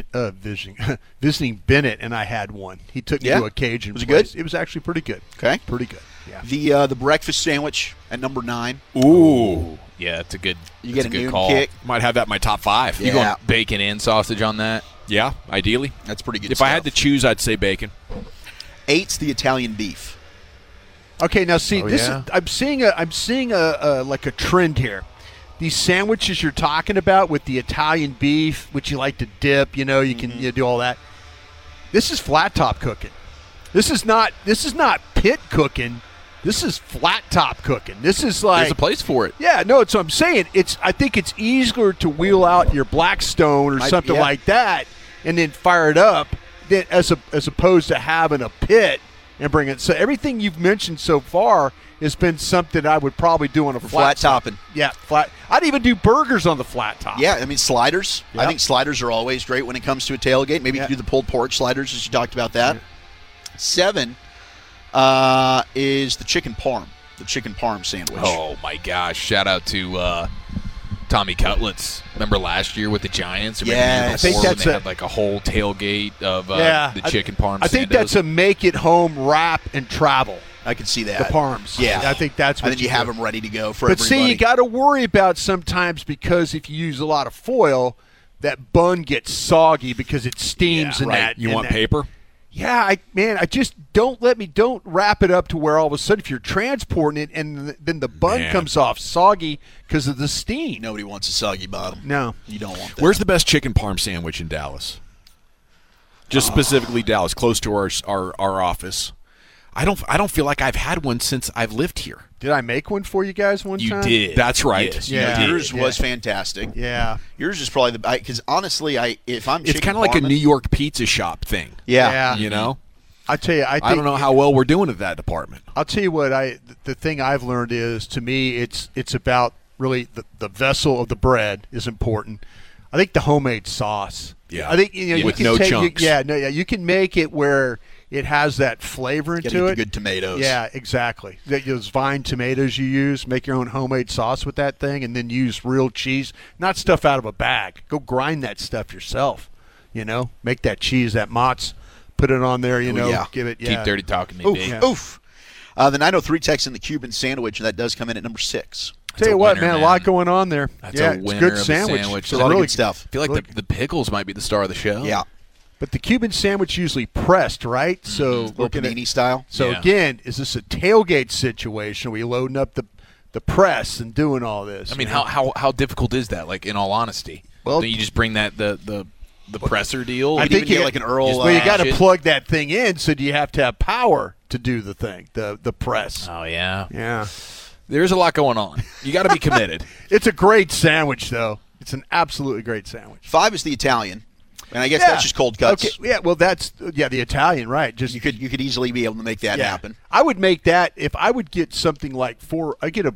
[SPEAKER 9] visiting Bennett, and I had one. He took me to a Cajun
[SPEAKER 8] Was it
[SPEAKER 9] place.
[SPEAKER 8] good?
[SPEAKER 9] It was actually pretty good.
[SPEAKER 8] Okay.
[SPEAKER 9] Pretty good. Yeah.
[SPEAKER 8] The breakfast sandwich at number 9.
[SPEAKER 10] Ooh. Yeah, it's a good
[SPEAKER 8] You get a
[SPEAKER 10] good
[SPEAKER 8] noon
[SPEAKER 10] call.
[SPEAKER 8] kick.
[SPEAKER 7] Might have that in my top 5.
[SPEAKER 10] You going bacon and sausage on that?
[SPEAKER 7] Yeah, ideally.
[SPEAKER 8] That's pretty good
[SPEAKER 7] If
[SPEAKER 8] stuff.
[SPEAKER 7] I had to choose, I'd say bacon.
[SPEAKER 8] 8's the Italian beef.
[SPEAKER 9] Okay, now see, I'm seeing a like a trend here. These sandwiches you're talking about with the Italian beef, which you like to dip, you can do all that. This is flat top cooking. This is not pit cooking. This is flat top cooking. This is like
[SPEAKER 10] there's a place for it.
[SPEAKER 9] Yeah, no, it's what I'm saying. I think it's easier to wheel out your Blackstone or something like that and then fire it up than as opposed to having a pit and bring it. So everything you've mentioned so far has been something I would probably do on a
[SPEAKER 8] flat topping.
[SPEAKER 9] Yeah, flat. I'd even do burgers on the flat top.
[SPEAKER 8] Yeah, I mean sliders.
[SPEAKER 9] Yep.
[SPEAKER 8] I think sliders are always great when it comes to a tailgate. Maybe you can do the pulled pork sliders as you talked about that. 7 is the chicken parm, sandwich.
[SPEAKER 10] Oh my gosh! Shout out to Tommy Cutlets. Remember last year with the Giants?
[SPEAKER 8] Yeah,
[SPEAKER 10] I think that's they had like a whole tailgate of the chicken parm.
[SPEAKER 9] I think that's a make it home wrap and travel.
[SPEAKER 8] I can see that.
[SPEAKER 9] The parms.
[SPEAKER 8] Yeah.
[SPEAKER 9] I think that's what
[SPEAKER 8] and then you have them ready to go for
[SPEAKER 9] but
[SPEAKER 8] everybody.
[SPEAKER 9] see, you got to worry about sometimes because if you use a lot of foil, that bun gets soggy because it steams in that.
[SPEAKER 7] You want paper?
[SPEAKER 9] Yeah, I just don't wrap it up to where all of a sudden if you're transporting it and then the bun comes off soggy because of the steam.
[SPEAKER 8] Nobody wants a soggy bottom.
[SPEAKER 9] No.
[SPEAKER 8] You don't want that.
[SPEAKER 7] Where's the best chicken parm sandwich in Dallas? Just specifically Dallas, close to our office. I don't feel like I've had one since I've lived here.
[SPEAKER 9] Did I make one for you guys one time?
[SPEAKER 7] You did. That's right.
[SPEAKER 8] Yes,
[SPEAKER 9] Yeah.
[SPEAKER 8] Yours was fantastic.
[SPEAKER 9] Yeah.
[SPEAKER 8] Yours is probably because honestly, if I'm
[SPEAKER 7] It's kind of like a New York pizza shop thing.
[SPEAKER 8] Yeah.
[SPEAKER 7] You know?
[SPEAKER 9] I tell you, I
[SPEAKER 7] don't know how well we're doing at that department.
[SPEAKER 9] I'll tell you what the thing I've learned is, to me, it's about really the vessel of the bread is important. I think the homemade sauce.
[SPEAKER 7] Yeah.
[SPEAKER 9] I think you
[SPEAKER 7] with
[SPEAKER 9] can
[SPEAKER 7] no
[SPEAKER 9] take,
[SPEAKER 7] chunks.
[SPEAKER 9] You can make it where it has that flavor into it.
[SPEAKER 8] Good tomatoes.
[SPEAKER 9] Yeah, exactly. Those vine tomatoes you use, make your own homemade sauce with that thing, and then use real cheese, not stuff out of a bag. Go grind that stuff yourself. Make that cheese, that mozz, put it on there. Give it.
[SPEAKER 10] Keep dirty talking me, baby.
[SPEAKER 8] Oof. The 903 text in the Cuban sandwich, and that does come in at number 6.
[SPEAKER 9] Tell you what, man, a lot going on there.
[SPEAKER 10] That's a winner
[SPEAKER 9] it's a good
[SPEAKER 10] of a
[SPEAKER 9] sandwich.
[SPEAKER 8] It's a lot of good stuff.
[SPEAKER 10] I feel like the pickles might be the star of the show.
[SPEAKER 8] Yeah.
[SPEAKER 9] But the Cuban sandwich usually pressed, right? So
[SPEAKER 8] little panini style.
[SPEAKER 9] So again, is this a tailgate situation? Are we loading up the the press and doing all this.
[SPEAKER 10] I mean, how difficult is that? Like, in all honesty,
[SPEAKER 9] well,
[SPEAKER 10] do you just bring that the presser deal?
[SPEAKER 9] I think you
[SPEAKER 8] get like an Earl.
[SPEAKER 9] Well, you got to plug that thing in, so do you have to have power to do the thing, the press?
[SPEAKER 10] Oh yeah,
[SPEAKER 9] yeah.
[SPEAKER 10] There's a lot going on. You got to be committed.
[SPEAKER 9] It's a great sandwich, though. It's an absolutely great sandwich.
[SPEAKER 8] 5 is the Italian, and I guess that's just cold cuts.
[SPEAKER 9] Okay. Yeah, well, that's the Italian, right? Just
[SPEAKER 8] you could easily be able to make that happen.
[SPEAKER 9] I would make that if I would get something like I get a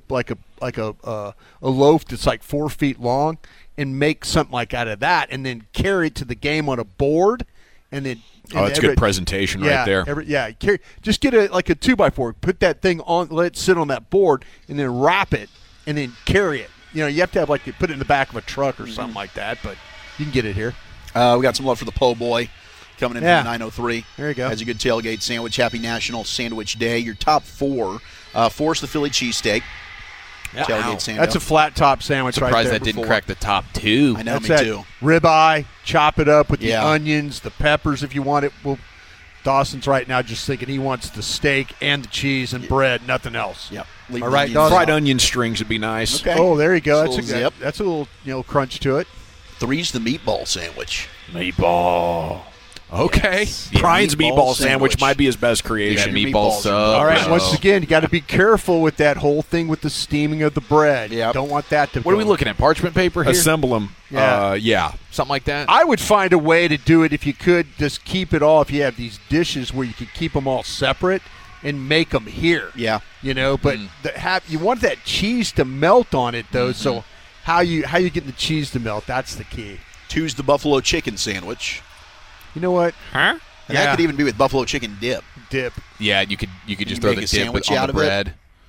[SPEAKER 9] loaf that's like 4 feet long, and make something like out of that, and then carry it to the game on a board, and then.
[SPEAKER 7] That's good presentation right there.
[SPEAKER 9] Just get a 2x4, put that thing on, let it sit on that board, and then wrap it, and then carry it. You know, you have to have put it in the back of a truck or something like that, but you can get it here.
[SPEAKER 8] We got some love for the Po' Boy coming in from the 903.
[SPEAKER 9] There you go.
[SPEAKER 8] Has a good tailgate sandwich. Happy National Sandwich Day. Your top 4. 4's the Philly cheesesteak. Tailgate sandwich.
[SPEAKER 9] That's a flat top sandwich right there.
[SPEAKER 10] Surprised that didn't crack the top 2.
[SPEAKER 8] I know, me too.
[SPEAKER 9] Ribeye, chop it up with the onions, the peppers if you want it. Well, Dawson's right now just thinking he wants the steak and the cheese and bread, nothing else.
[SPEAKER 8] Yep.
[SPEAKER 9] All right, Dawson?
[SPEAKER 7] Fried onion strings would be nice.
[SPEAKER 9] Okay. Oh, there you go. That's a little crunch to it.
[SPEAKER 8] 3's the meatball sandwich.
[SPEAKER 7] Meatball. Okay.
[SPEAKER 8] Yes.
[SPEAKER 7] Brian's
[SPEAKER 8] meatball
[SPEAKER 7] meatball sandwich might be his best creation.
[SPEAKER 10] Meatball sub.
[SPEAKER 9] All right, once again, you got to be careful with that whole thing with the steaming of the bread.
[SPEAKER 8] Yeah.
[SPEAKER 9] Don't want that to
[SPEAKER 10] What are we looking at? Parchment paper here?
[SPEAKER 7] Assemble them.
[SPEAKER 9] Yeah.
[SPEAKER 10] Something like that?
[SPEAKER 9] I would find a way to do it if you could just keep it all, if you have these dishes where you could keep them all separate and make them here.
[SPEAKER 8] Yeah.
[SPEAKER 9] You know, but you want that cheese to melt on it, though, so how you getting the cheese to melt, that's the key.
[SPEAKER 8] 2's the buffalo chicken sandwich.
[SPEAKER 9] You know what?
[SPEAKER 10] Huh?
[SPEAKER 8] And that could even be with buffalo chicken dip.
[SPEAKER 10] Yeah, you could just throw
[SPEAKER 8] make
[SPEAKER 10] the
[SPEAKER 8] a
[SPEAKER 10] dip
[SPEAKER 8] sandwich
[SPEAKER 10] on
[SPEAKER 8] out
[SPEAKER 10] the
[SPEAKER 8] of it.
[SPEAKER 10] bread.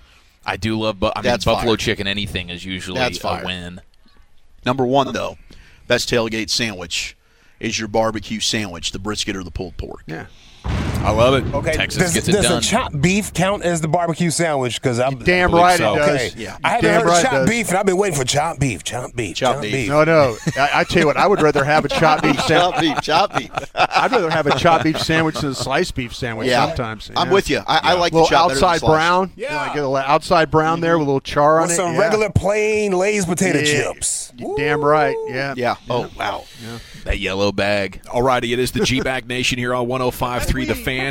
[SPEAKER 10] I do love
[SPEAKER 8] That's
[SPEAKER 10] buffalo
[SPEAKER 8] fire.
[SPEAKER 10] chicken. Anything is usually
[SPEAKER 8] That's
[SPEAKER 10] a
[SPEAKER 8] fire.
[SPEAKER 10] win.
[SPEAKER 8] Number 1, though, best tailgate sandwich is your barbecue sandwich, the brisket or the pulled pork.
[SPEAKER 9] Yeah.
[SPEAKER 7] I love it.
[SPEAKER 11] Okay,
[SPEAKER 10] Texas gets it
[SPEAKER 11] does
[SPEAKER 10] done.
[SPEAKER 11] a chopped beef count as the barbecue sandwich? Because I'm
[SPEAKER 9] damn right
[SPEAKER 10] so.
[SPEAKER 9] it does.
[SPEAKER 11] Okay.
[SPEAKER 8] Yeah.
[SPEAKER 11] I haven't heard of chopped beef, and I've been waiting for chopped beef. Chopped beef.
[SPEAKER 9] No. I tell you what, I would rather have a chopped beef sandwich.
[SPEAKER 8] Chopped beef.
[SPEAKER 9] I'd rather have a chopped beef sandwich than a sliced beef sandwich sometimes.
[SPEAKER 8] I'm with you. I like
[SPEAKER 9] a little
[SPEAKER 8] the chopped better than
[SPEAKER 9] outside
[SPEAKER 8] sliced.
[SPEAKER 9] brown.
[SPEAKER 11] Yeah.
[SPEAKER 9] You know, I get a little outside brown there with a little char on
[SPEAKER 11] With
[SPEAKER 9] it.
[SPEAKER 11] some regular plain Lay's potato chips.
[SPEAKER 9] You're damn right. Yeah.
[SPEAKER 8] Yeah. Oh, wow.
[SPEAKER 9] Yeah.
[SPEAKER 10] That yellow bag.
[SPEAKER 7] Alrighty, it is the G-Bag Nation here on 105.3 The Fan.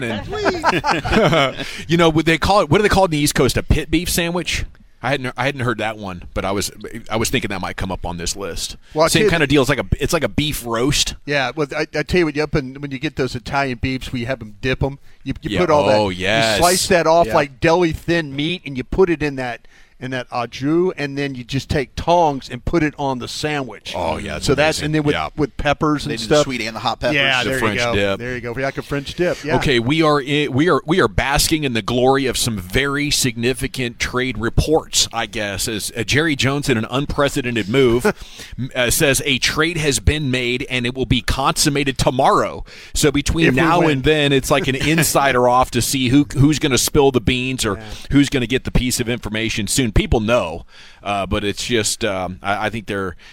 [SPEAKER 7] And you know, what do they call it in the East Coast? A pit beef sandwich? I hadn't heard that one, but I was thinking that might come up on this list.
[SPEAKER 9] Well,
[SPEAKER 7] same kind of deal. It's like a beef roast.
[SPEAKER 9] Yeah, well, I tell you what, when you get those Italian beefs, we have them dip them. You put all that.
[SPEAKER 7] Yes.
[SPEAKER 9] You slice that off like deli thin meat, and you put it in that au jus, and then you just take tongs and put it on the sandwich.
[SPEAKER 7] Oh yeah,
[SPEAKER 9] so that's and then with peppers and
[SPEAKER 8] They did
[SPEAKER 9] stuff.
[SPEAKER 8] the sweet and the hot peppers.
[SPEAKER 9] Yeah,
[SPEAKER 7] The
[SPEAKER 9] there
[SPEAKER 7] French
[SPEAKER 9] you go.
[SPEAKER 7] dip.
[SPEAKER 9] There you go. Like a French dip. Yeah.
[SPEAKER 7] Okay, we are basking in the glory of some very significant trade reports, I guess, as Jerry Jones, in an unprecedented move, says a trade has been made and it will be consummated tomorrow. So between now and then, it's like an insider off to see who's going to spill the beans or who's going to get the piece of information soon. People know, but it's just I think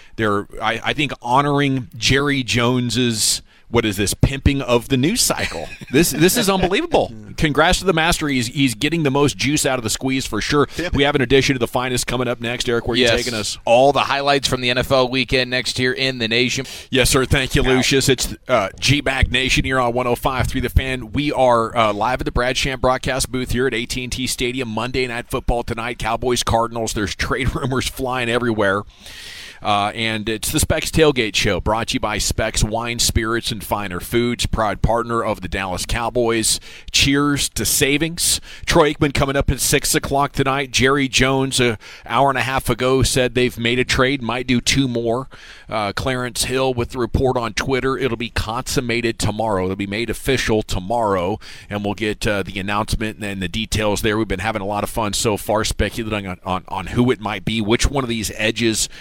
[SPEAKER 7] I think honoring Jerry Jones's. What is this pimping of the news cycle? This is unbelievable. Congrats to the master. He's getting the most juice out of the squeeze for sure. We have an edition of the finest coming up next. Eric, where are you taking us?
[SPEAKER 10] All the highlights from the NFL weekend next year in the nation.
[SPEAKER 7] Yes, sir. Thank you, Lucius. It's G-Bag Nation here on 105.3 The Fan. We are live at the Brad Sham broadcast booth here at AT&T Stadium. Monday Night Football tonight. Cowboys, Cardinals. There's trade rumors flying everywhere. And it's the Specs Tailgate Show, brought to you by Specs Wine, Spirits, and Finer Foods, proud partner of the Dallas Cowboys. Cheers to savings. Troy Aikman coming up at 6 o'clock tonight. Jerry Jones, an hour and a half ago, said they've made a trade, might do 2 more. Clarence Hill with the report on Twitter. It'll be consummated tomorrow. It'll be made official tomorrow, and we'll get the announcement and the details there. We've been having a lot of fun so far speculating on who it might be, which one of these edges that is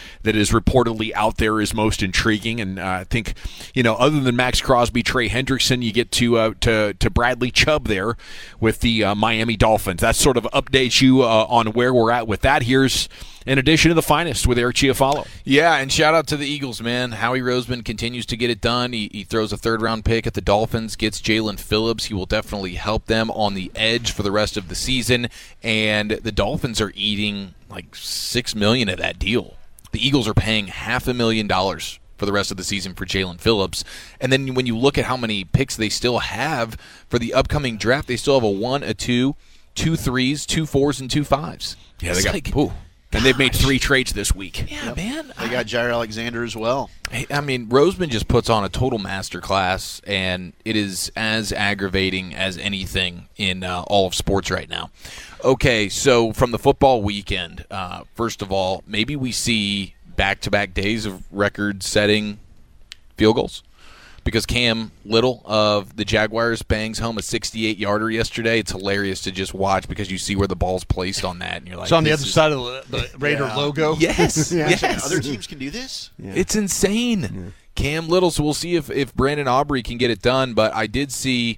[SPEAKER 7] is reportedly out there is most intriguing. And I think, other than Max Crosby, Trey Hendrickson, you get to Bradley Chubb there with the Miami Dolphins. That sort of updates you on where we're at with that. Here's an edition of The Finest with Eric Chiafalo.
[SPEAKER 10] Yeah, and shout out to the Eagles, man. Howie Roseman continues to get it done. He throws a third-round pick at the Dolphins, gets Jalen Phillips. He will definitely help them on the edge for the rest of the season. And the Dolphins are eating like $6 million of that deal. The Eagles are paying $500,000 for the rest of the season for Jalen Phillips. And then when you look at how many picks they still have for the upcoming draft, they still have a 1, a 2, 2 3s, 2 4s, and 2 5s.
[SPEAKER 7] Yeah, they got and they've made 3 trades this week.
[SPEAKER 10] Yeah, man.
[SPEAKER 8] They got Jair Alexander as well.
[SPEAKER 10] I mean, Roseman just puts on a total masterclass, and it is as aggravating as anything in all of sports right now. Okay, so from the football weekend, first of all, maybe we see back-to-back days of record-setting field goals. Because Cam Little of the Jaguars bangs home a 68-yarder yesterday. It's hilarious to just watch because you see where the ball's placed on that, and you're like,
[SPEAKER 9] it's on the other side of the Raider logo.
[SPEAKER 10] Yes, yes.
[SPEAKER 8] Other teams can do this.
[SPEAKER 10] Yeah. It's insane. Yeah. Cam Little. So we'll see if Brandon Aubrey can get it done. But I did see,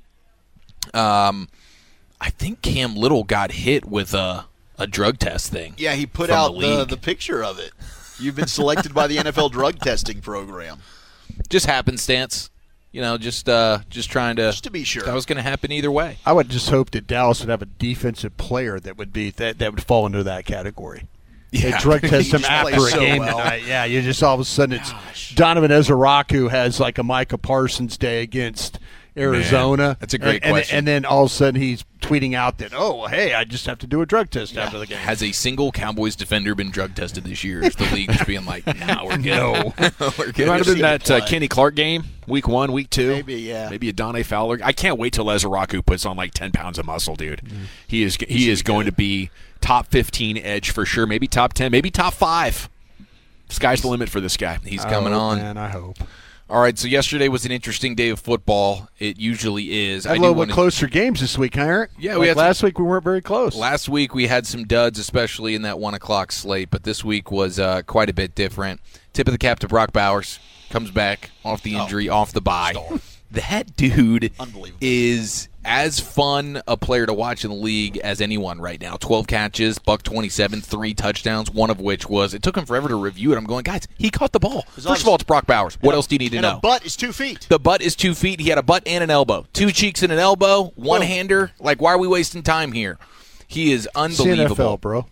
[SPEAKER 10] I think Cam Little got hit with a drug test thing.
[SPEAKER 8] Yeah, he put out the picture of it. You've been selected by the NFL drug testing program.
[SPEAKER 10] Just happenstance. Just trying to.
[SPEAKER 8] Just to be sure.
[SPEAKER 10] That was going to happen either way.
[SPEAKER 9] I would just hope that Dallas would have a defensive player that would fall into that category. Yeah. They drug test him after a game tonight. Yeah, you just all of a sudden it's Donovan Ezeraku has like a Micah Parsons day against Arizona.
[SPEAKER 10] Man, that's a great question.
[SPEAKER 9] And then all of a sudden he's tweeting out that, hey, I just have to do a drug test after the game.
[SPEAKER 10] Has a single Cowboys defender been drug tested this year? Is the league just being like, no, we're good.
[SPEAKER 9] No.
[SPEAKER 10] We're good.
[SPEAKER 7] It might have been that Kenny Clark game, week 1, week 2.
[SPEAKER 8] Maybe, yeah.
[SPEAKER 7] Maybe a Donnie Fowler. I can't wait till Ezeraku puts on like 10 pounds of muscle, dude. Mm-hmm. He is going to be top 15 edge for sure. Maybe top 10, maybe top 5. Sky's the limit for this guy.
[SPEAKER 10] He's coming on.
[SPEAKER 9] Man, I hope.
[SPEAKER 10] All right, so yesterday was an interesting day of football. It usually is.
[SPEAKER 9] A little bit closer games this week, huh, Eric?
[SPEAKER 10] Yeah,
[SPEAKER 9] last week we weren't very close.
[SPEAKER 10] Last week we had some duds, especially in that 1 o'clock slate, but this week was quite a bit different. Tip of the cap to Brock Bowers. Comes back off the injury, off the bye. That dude is as fun a player to watch in the league as anyone right now. 12 catches, $127, 3 touchdowns, one of which was, it took him forever to review it. I'm going, guys, he caught the ball. First of all, it's Brock Bowers. What else do you need to know?
[SPEAKER 8] The butt is 2 feet.
[SPEAKER 10] The butt is 2 feet. He had a butt and an elbow. 2 cheeks and an elbow, one-hander. Like, why are we wasting time here? He is unbelievable.
[SPEAKER 9] It's the NFL, bro.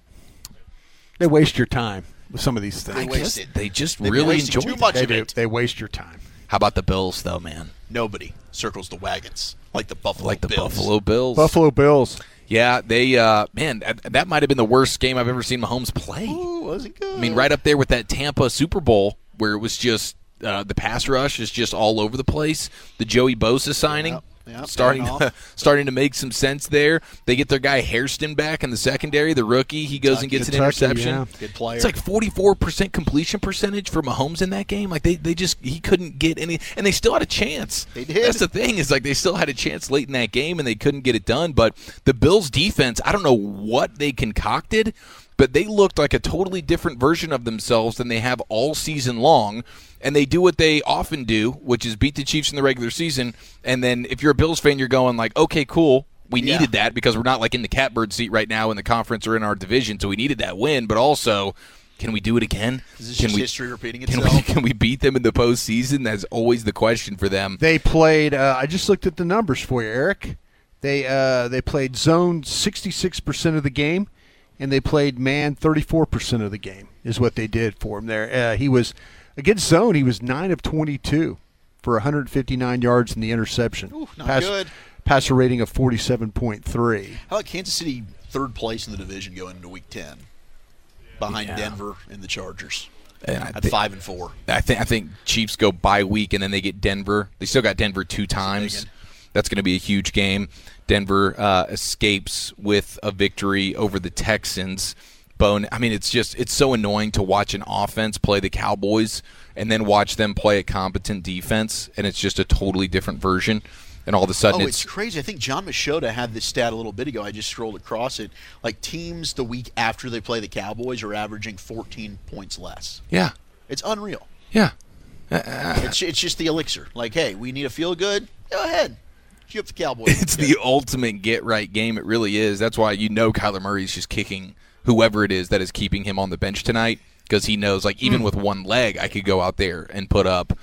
[SPEAKER 9] They waste your time with some of these things.
[SPEAKER 10] They just really enjoy
[SPEAKER 8] too much of it.
[SPEAKER 9] They waste your time.
[SPEAKER 10] How about the Bills, though, man?
[SPEAKER 8] Nobody circles the wagons like the Buffalo
[SPEAKER 10] Bills.
[SPEAKER 9] Buffalo Bills.
[SPEAKER 10] Yeah, they that might have been the worst game I've ever seen Mahomes play.
[SPEAKER 8] Ooh, was it good?
[SPEAKER 10] I mean, right up there with that Tampa Super Bowl where it was just the pass rush is just all over the place. The Joey Bosa signing.
[SPEAKER 8] Yep,
[SPEAKER 10] starting to make some sense there. They get their guy Hairston back in the secondary, the rookie. He goes and gets an interception.
[SPEAKER 9] Yeah.
[SPEAKER 8] Good player.
[SPEAKER 10] It's like 44% completion percentage for Mahomes in that game. Like he couldn't get any, and they still had a chance.
[SPEAKER 8] They did.
[SPEAKER 10] That's the thing is like they still had a chance late in that game and they couldn't get it done. But the Bills defense, I don't know what they concocted, but they looked like a totally different version of themselves than they have all season long. And they do what they often do, which is beat the Chiefs in the regular season. And then if you're a Bills fan, you're going like, okay, cool. We needed that because we're not like in the catbird seat right now in the conference or in our division. So we needed that win. But also, can we do it again?
[SPEAKER 8] Is this just history repeating itself?
[SPEAKER 10] Can we beat them in the postseason? That's always the question for them.
[SPEAKER 9] They played, I just looked at the numbers for you, Eric. They played zone 66% of the game, and they played man 34% of the game is what they did for him there. He was... Against zone, he was 9 of 22 for 159 yards in the interception.
[SPEAKER 8] Ooh, not good.
[SPEAKER 9] Passer rating of 47.3.
[SPEAKER 8] How about Kansas City third place in the division going into Week 10, behind Denver and the Chargers at 5-4.
[SPEAKER 10] I think Chiefs go bye week and then they get Denver. They still got Denver 2 times. That's going to be a huge game. Denver escapes with a victory over the Texans. I mean, it's so annoying to watch an offense play the Cowboys and then watch them play a competent defense, and it's just a totally different version. And all of a sudden,
[SPEAKER 8] it's crazy. I think John Machota had this stat a little bit ago. I just scrolled across it. Like teams the week after they play the Cowboys are averaging 14 points less.
[SPEAKER 10] Yeah.
[SPEAKER 8] It's unreal.
[SPEAKER 10] Yeah.
[SPEAKER 8] It's just the elixir. Like, hey, we need to feel good. Go ahead. Cue up the Cowboys.
[SPEAKER 10] It's the ultimate get-right game. It really is. That's why Kyler Murray's just kicking whoever it is that is keeping him on the bench tonight, because he knows, like, even with one leg, I could go out there and put up,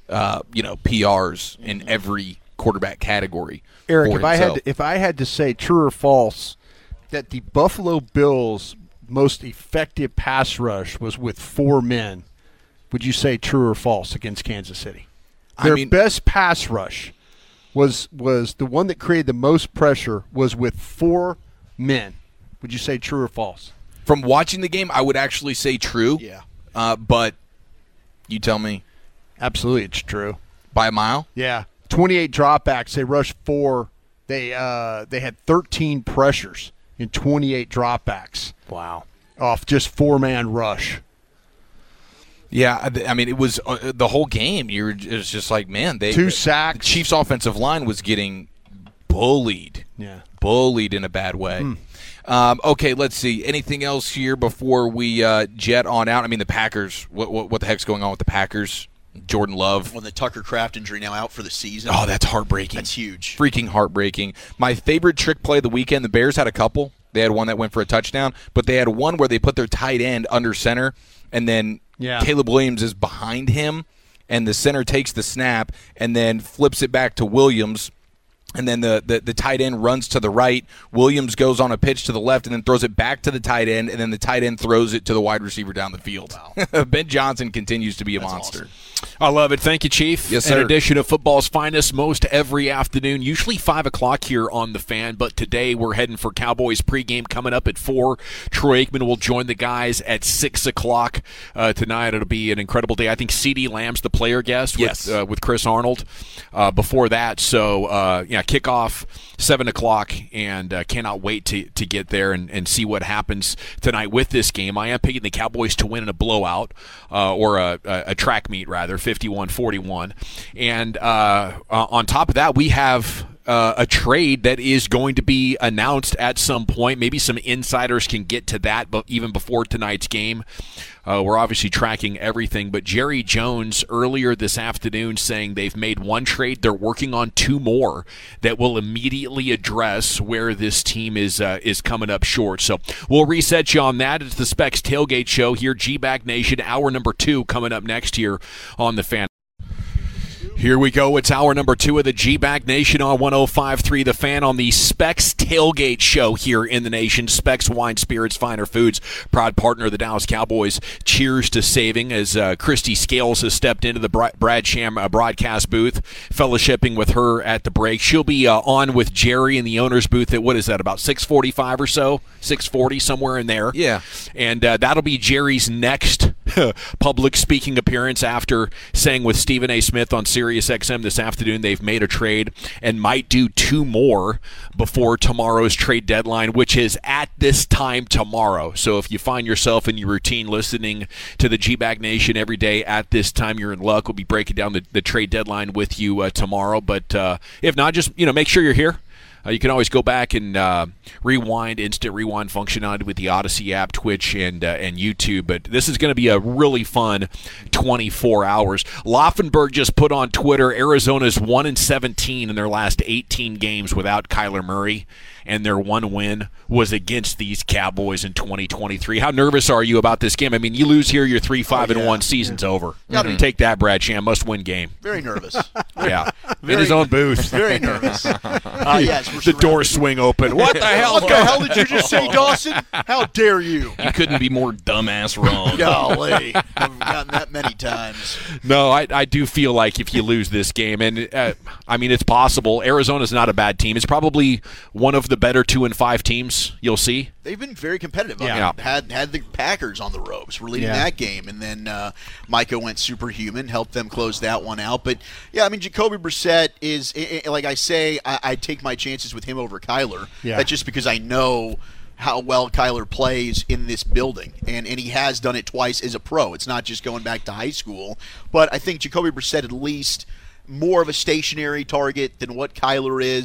[SPEAKER 10] PRs in every quarterback category.
[SPEAKER 9] Eric, if I had to say true or false that the Buffalo Bills' most effective pass rush was with 4 men, would you say true or false against Kansas City? Their best pass rush was the one that created the most pressure was with 4 men. Would you say true or false?
[SPEAKER 10] From watching the game, I would actually say true.
[SPEAKER 8] Yeah.
[SPEAKER 10] But you tell me.
[SPEAKER 9] Absolutely, it's true.
[SPEAKER 10] By a mile?
[SPEAKER 9] Yeah. 28 dropbacks. They rushed 4. They had 13 pressures in 28 dropbacks.
[SPEAKER 10] Wow.
[SPEAKER 9] Off just 4-man rush.
[SPEAKER 10] Yeah, I mean, it was the whole game. It was just like, man,
[SPEAKER 9] 2 sacks.
[SPEAKER 10] The Chiefs' offensive line was getting bullied.
[SPEAKER 9] Yeah.
[SPEAKER 10] Bullied in a bad way. Okay, let's see. Anything else here before we jet on out? I mean, the Packers. What the heck's going on with the Packers? Jordan Love.
[SPEAKER 8] When the Tucker Kraft injury now out for the season.
[SPEAKER 10] Oh, that's heartbreaking.
[SPEAKER 8] That's huge.
[SPEAKER 10] Freaking heartbreaking. My favorite trick play of the weekend, the Bears had a couple. They had one that went for a touchdown, but they had one where they put their tight end under center, and then Caleb Williams is behind him, and the center takes the snap and then flips it back to Williams. And then the tight end runs to the right. Williams goes on a pitch to the left and then throws it back to the tight end, and then the tight end throws it to the wide receiver down the field. Wow. Ben Johnson continues to be a monster.
[SPEAKER 7] Awesome. I love it. Thank you, Chief.
[SPEAKER 10] Yes, sir.
[SPEAKER 7] An edition of Football's Finest most every afternoon, usually 5 o'clock here on The Fan, but today we're heading for Cowboys pregame coming up at 4. Troy Aikman will join the guys at 6 o'clock tonight. It'll be an incredible day. I think CeeDee Lamb's the player guest with Chris Arnold before that. So, kickoff 7 o'clock, and cannot wait to get there and see what happens tonight with this game. I am picking the Cowboys to win in a blowout or a track meet, rather, 51-41. And on top of that, we have a trade that is going to be announced at some point. Maybe some insiders can get to that, but even before tonight's game. We're obviously tracking everything, but Jerry Jones earlier this afternoon saying they've made one trade. They're working on 2 more that will immediately address where this team is coming up short. So we'll reset you on that. It's the Specs Tailgate Show here, G-Bag Nation, hour number 2 coming up next here on The Fan. Here we go. It's hour number 2 of the G-Bag Nation on 105.3 The Fan on the Specs Tailgate Show here in the nation. Specs Wine, Spirits, Finer Foods, proud partner of the Dallas Cowboys. Cheers to saving as Christy Scales has stepped into the Brad Sham broadcast booth, fellowshipping with her at the break. She'll be on with Jerry in the owner's booth at, what is that, about 6:45 or so? 6:40, somewhere in there.
[SPEAKER 10] Yeah.
[SPEAKER 7] And that'll be Jerry's next public speaking appearance after saying with Stephen A. Smith on SiriusXM this afternoon they've made a trade and might do 2 more before tomorrow's trade deadline, which is at this time tomorrow. So if you find yourself in your routine listening to the G-Bag Nation every day at this time, you're in luck. We'll be breaking down the trade deadline with you tomorrow. But if not, just make sure you're here. You can always go back and instant rewind functionality with the Odyssey app, Twitch, and YouTube. But this is going to be a really fun 24 hours. Laufenberg just put on Twitter, Arizona's 1-17 in their last 18 games without Kyler Murray, and their one win was against these Cowboys in 2023. How nervous are you about this game? I mean, you lose here, you're 3-5-1, season's over. Take that, Brad Sham. Must-win game.
[SPEAKER 8] Very nervous.
[SPEAKER 7] Yeah. In his own booth.
[SPEAKER 8] Very nervous.
[SPEAKER 7] The doors swing open. What the hell?
[SPEAKER 8] What the hell did you just say, Dawson? How dare you?
[SPEAKER 10] You couldn't be more dumbass wrong.
[SPEAKER 8] Golly. I've gotten that many times.
[SPEAKER 7] No, I do feel like if you lose this game, and I mean, it's possible. Arizona's not a bad team. It's probably one of the better 2-5 teams you'll see.
[SPEAKER 8] They've been very competitive.
[SPEAKER 7] Yeah.
[SPEAKER 8] I mean, had the Packers on the ropes. We're leading that game, and then Micah went superhuman, helped them close that one out. But, yeah, I mean, Jacoby Brissett is, like I say, I take my chances with him over Kyler.
[SPEAKER 9] Yeah.
[SPEAKER 8] That's just because I know how well Kyler plays in this building, and he has done it twice as a pro. It's not just going back to high school. But I think Jacoby Brissett at least more of a stationary target than what Kyler is.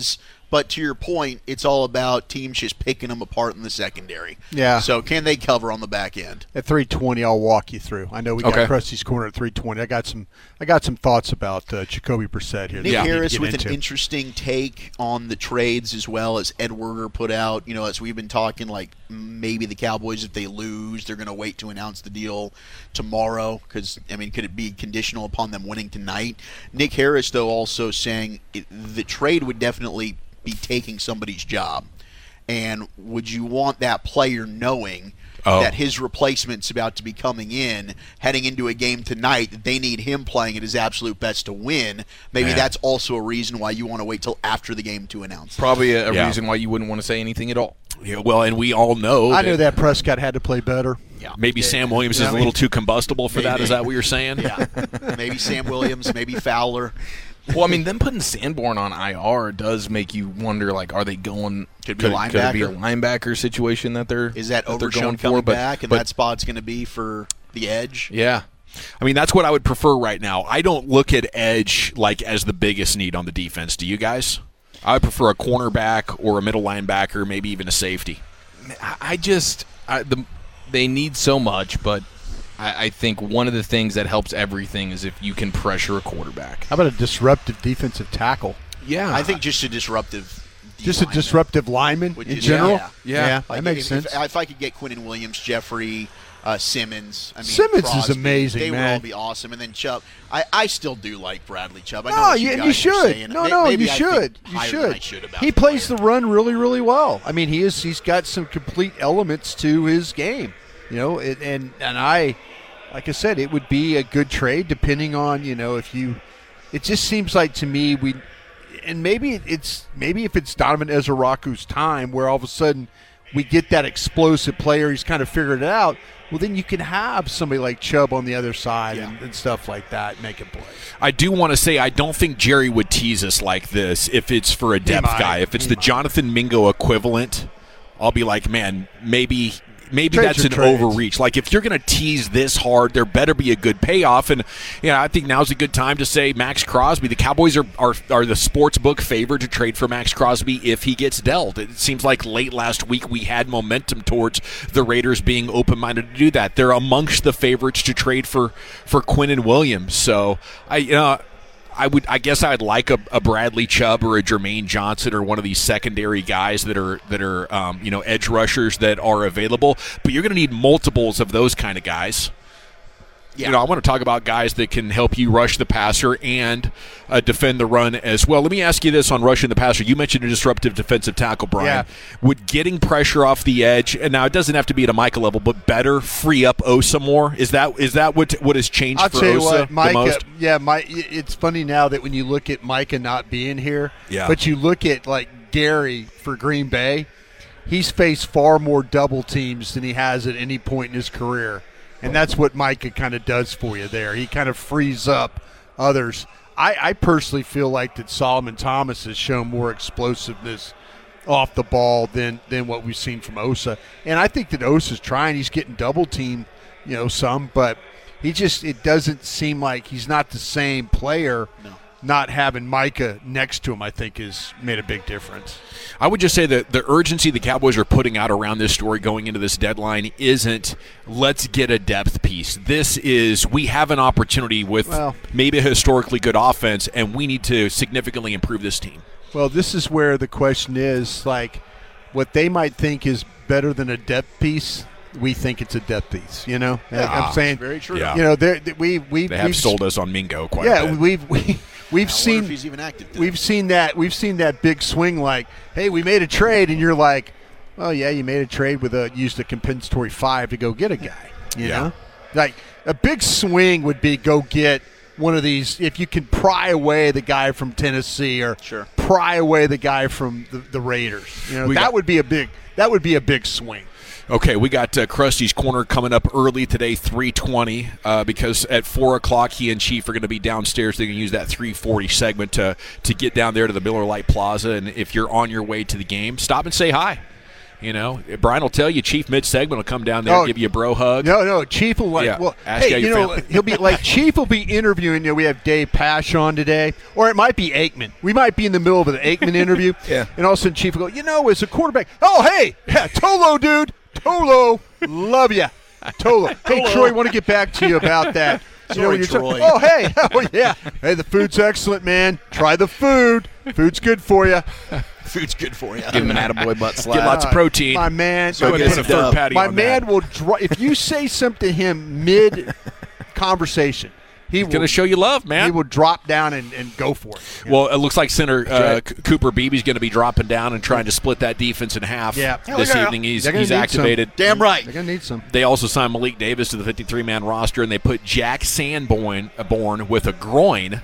[SPEAKER 8] But to your point, it's all about teams just picking them apart in the secondary.
[SPEAKER 9] Yeah.
[SPEAKER 8] So can they cover on the back end?
[SPEAKER 9] At 320, I'll walk you through. I know we got Krusty's Corner at 320. I got some thoughts about Jacoby Brissett here.
[SPEAKER 8] Nick Harris with an interesting take on the trades, as well as Ed Werder put out. As we've been talking, like maybe the Cowboys, if they lose, they're going to wait to announce the deal tomorrow. Because could it be conditional upon them winning tonight? Nick Harris, though, also saying the trade would definitely be taking somebody's job. And would you want that player knowing that his replacement's about to be coming in, heading into a game tonight, that they need him playing at his absolute best to win? Maybe that's also a reason why you want to wait till after the game to announce.
[SPEAKER 10] Probably a reason why you wouldn't want to say anything at all.
[SPEAKER 7] Yeah, well, and we all know.
[SPEAKER 9] I knew that Prescott had to play better.
[SPEAKER 7] Yeah. Maybe Sam Williams is a little too combustible for that. Is that what you're saying?
[SPEAKER 8] Yeah. Maybe Sam Williams, maybe Fowler.
[SPEAKER 10] Well, them putting Sanborn on IR does make you wonder, are they going –
[SPEAKER 8] Could
[SPEAKER 10] it be a linebacker situation that they're
[SPEAKER 8] Is that
[SPEAKER 10] Overshown
[SPEAKER 8] coming back, and that spot's going to be for the edge?
[SPEAKER 7] Yeah. That's what I would prefer right now. I don't look at edge as the biggest need on the defense. Do you guys? I would prefer a cornerback or a middle linebacker, maybe even a safety.
[SPEAKER 10] They need so much, but I think one of the things that helps everything is if you can pressure a quarterback.
[SPEAKER 9] How about a disruptive defensive tackle?
[SPEAKER 10] Yeah.
[SPEAKER 8] I think just a disruptive
[SPEAKER 9] lineman in general?
[SPEAKER 8] Yeah.
[SPEAKER 9] That makes sense.
[SPEAKER 8] If I could get Quinnen Williams, Jeffrey, Simmons.
[SPEAKER 9] Simmons
[SPEAKER 8] Crosby,
[SPEAKER 9] is amazing,
[SPEAKER 8] they
[SPEAKER 9] man.
[SPEAKER 8] would all be awesome. And then Chubb. I still do like Bradley Chubb. I know
[SPEAKER 9] No,
[SPEAKER 8] what you
[SPEAKER 9] should. You should. You should. He plays the run really, really well. He's got some complete elements to his game. And I, like I said, it would be a good trade depending on, if you. It just seems like to me maybe if it's Donovan Ezeraku's time where all of a sudden we get that explosive player, he's kind of figured it out. Well, then you can have somebody like Chubb on the other side and stuff like that making plays.
[SPEAKER 7] I do want to say I don't think Jerry would tease us like this if it's for a depth guy. If it's the Jonathan Mingo equivalent, I'll be like, man, maybe that's an overreach. If you're going to tease this hard, there better be a good payoff. And I think now's a good time to say Max Crosby. The Cowboys are the sports book favorite to trade for Max Crosby if he gets dealt. It seems like late last week we had momentum towards the Raiders being open-minded to do that. They're amongst the favorites to trade for Quinnen Williams. So I guess I'd like a Bradley Chubb or a Jermaine Johnson or one of these secondary guys that are edge rushers that are available. But you're going to need multiples of those kind of guys. Yeah. I want to talk about guys that can help you rush the passer and defend the run as well. Let me ask you this on rushing the passer. You mentioned a disruptive defensive tackle, Brian. Yeah. Would getting pressure off the edge, and now it doesn't have to be at a Micah level, but better free up Osa more? Is that what has changed for Osa the most?
[SPEAKER 9] Yeah, it's funny now that when you look at Micah not being here, but you look at Gary for Green Bay, he's faced far more double teams than he has at any point in his career. And that's what Micah kind of does for you there. He kind of frees up others. I personally feel like that Solomon Thomas has shown more explosiveness off the ball than what we've seen from Osa. And I think that Osa's trying. He's getting double-teamed, some. But it doesn't seem like he's not the same player. No. Not having Micah next to him, I think, has made a big difference.
[SPEAKER 7] I would just say that the urgency the Cowboys are putting out around this story going into this deadline isn't let's get a depth piece. This is we have an opportunity with maybe a historically good offense, and we need to significantly improve this team.
[SPEAKER 9] Well, this is where the question is, what they might think is better than a depth piece, we think it's a depth piece, I'm saying,
[SPEAKER 8] very true.
[SPEAKER 7] Yeah.
[SPEAKER 9] They
[SPEAKER 7] have sold us on Mingo quite a bit.
[SPEAKER 9] We've seen
[SPEAKER 8] if he's even active.
[SPEAKER 9] We've seen that big swing. Hey, we made a trade, and you're like, oh yeah, you made a trade used a compensatory 5 to go get a guy. You know, a big swing would be go get one of these. If you can pry away the guy from Tennessee or pry away the guy from the Raiders, that would be a big swing.
[SPEAKER 7] Okay, we got Krusty's Corner coming up early today, 3:20, because at 4 o'clock he and Chief are going to be downstairs. They're going to use that 3:40 segment to get down there to the Miller Lite Plaza. And if you're on your way to the game, stop and say hi. You know, Brian will tell you, Chief mid-segment will come down there and give you a bro hug.
[SPEAKER 9] No, Chief will
[SPEAKER 7] ask
[SPEAKER 9] hey, he'll be like, Chief will be interviewing, we have Dave Pasch on today, or it might be Aikman. We might be in the middle of an Aikman interview, and all of a sudden Chief will go, as a quarterback, Tolo, dude, Tolo, love ya, Tolo. Hey, Troy, want to get back to you about that.
[SPEAKER 8] Sorry, Troy.
[SPEAKER 9] Hey, the food's excellent, man. Try the food. Food's good for you.
[SPEAKER 8] Food's good for you.
[SPEAKER 10] Give him an attaboy butt slap.
[SPEAKER 7] Get lots of protein.
[SPEAKER 9] My man.
[SPEAKER 7] So put a third patty
[SPEAKER 9] my
[SPEAKER 7] on
[SPEAKER 9] man
[SPEAKER 7] that.
[SPEAKER 9] will if you say something to him mid-conversation,
[SPEAKER 7] he's going to show you love, man.
[SPEAKER 9] He will drop down and go for it.
[SPEAKER 7] Well, it looks like center Cooper Beebe's going to be dropping down and trying to split that defense in half this evening. He's activated.
[SPEAKER 9] Damn right. They're going to need some.
[SPEAKER 7] They also signed Malik Davis to the 53-man roster, and they put Jack Sanborn with a groin.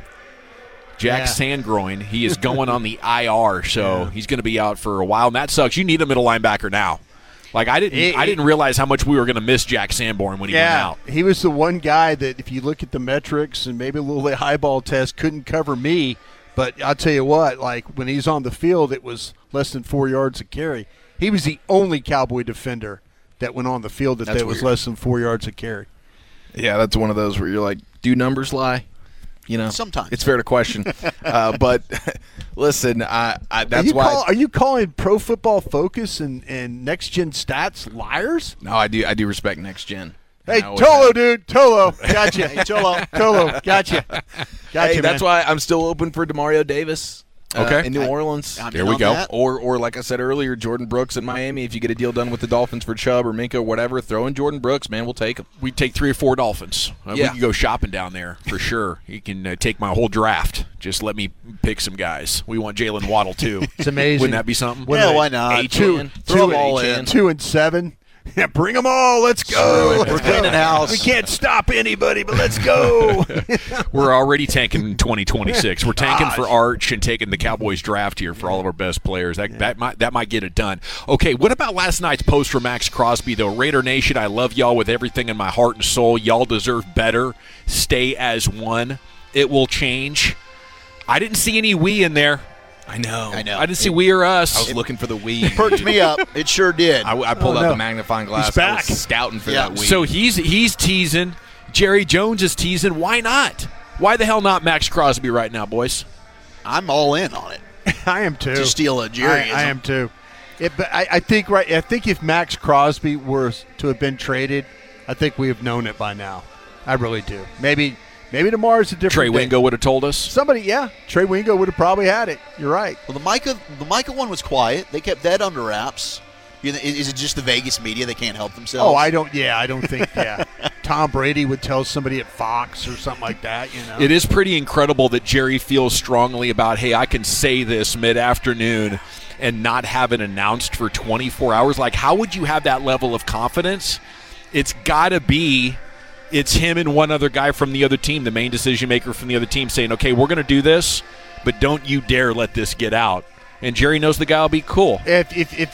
[SPEAKER 7] Jack Sandgroin. He is going on the IR, so he's going to be out for a while, and that sucks. You need a middle linebacker now. Like I didn't realize how much we were going to miss Jack Sanborn when he went out.
[SPEAKER 9] He was the one guy that, if you look at the metrics and maybe a little bit highball test, couldn't cover me. But I'll tell you what, like when he's on the field, it was less than 4 yards a carry. He was the only Cowboy defender that went on the field that was less than 4 yards a carry.
[SPEAKER 17] Yeah, that's one of those where you're like, do numbers lie?
[SPEAKER 8] Sometimes
[SPEAKER 17] it's fair to question. But listen, that's why.
[SPEAKER 9] Are you calling Pro Football Focus and Next Gen Stats liars?
[SPEAKER 17] No, I do respect Next Gen.
[SPEAKER 9] Hey, Tolo, dude, Tolo, gotcha. Hey, Tolo, gotcha.
[SPEAKER 17] Hey, that's why I'm still open for Demario Davis. In New Orleans.
[SPEAKER 7] There we go.
[SPEAKER 17] Or like I said earlier, Jordan Brooks in Miami. If you get a deal done with the Dolphins for Chubb or Minka or whatever, throw in Jordan Brooks, man. We'll take him.
[SPEAKER 7] We'd take 3 or 4 Dolphins. We can go shopping down there for sure. You can take my whole draft. Just let me pick some guys. We want Jalen Waddle, too.
[SPEAKER 9] It's amazing.
[SPEAKER 7] Wouldn't that be something?
[SPEAKER 8] Why not?
[SPEAKER 9] Throw them all in. 2 and 7. Yeah, bring them all. Let's go.
[SPEAKER 8] We're cleaning house.
[SPEAKER 9] We can't stop anybody, but let's go.
[SPEAKER 7] We're already tanking in 2026. We're tanking for Arch and taking the Cowboys draft here for all of our best players. That might get it done. Okay, what about last night's post for Max Crosby, though? Raider Nation, I love y'all with everything in my heart and soul. Y'all deserve better. Stay as one. It will change. I didn't see any we in there.
[SPEAKER 17] I know.
[SPEAKER 7] I didn't see we or us.
[SPEAKER 17] I was looking for the we.
[SPEAKER 8] It perked me up. It sure did.
[SPEAKER 17] I pulled out the magnifying glass.
[SPEAKER 9] He's back.
[SPEAKER 17] I was scouting for that we.
[SPEAKER 7] So he's teasing. Jerry Jones is teasing. Why not? Why the hell not Max Crosby right now, boys?
[SPEAKER 8] I'm all in on it.
[SPEAKER 9] I am too.
[SPEAKER 8] To steal a Jerry.
[SPEAKER 9] I am too. But I think if Max Crosby were to have been traded, I think we have known it by now. I really do. Maybe tomorrow's a different
[SPEAKER 7] Trey
[SPEAKER 9] day.
[SPEAKER 7] Wingo would have told us.
[SPEAKER 9] Trey Wingo would have probably had it. You're right.
[SPEAKER 8] Well, the Micah one was quiet. They kept that under wraps. Is it just the Vegas media that can't help themselves?
[SPEAKER 9] Oh, I don't think. Tom Brady would tell somebody at Fox or something like that.
[SPEAKER 7] It is pretty incredible that Jerry feels strongly about, hey, I can say this mid-afternoon and not have it announced for 24 hours. Like, how would you have that level of confidence? It's got to be. It's him and one other guy from the other team, the main decision maker from the other team, saying, okay, we're going to do this, but don't you dare let this get out. And Jerry knows the guy will be cool.
[SPEAKER 9] If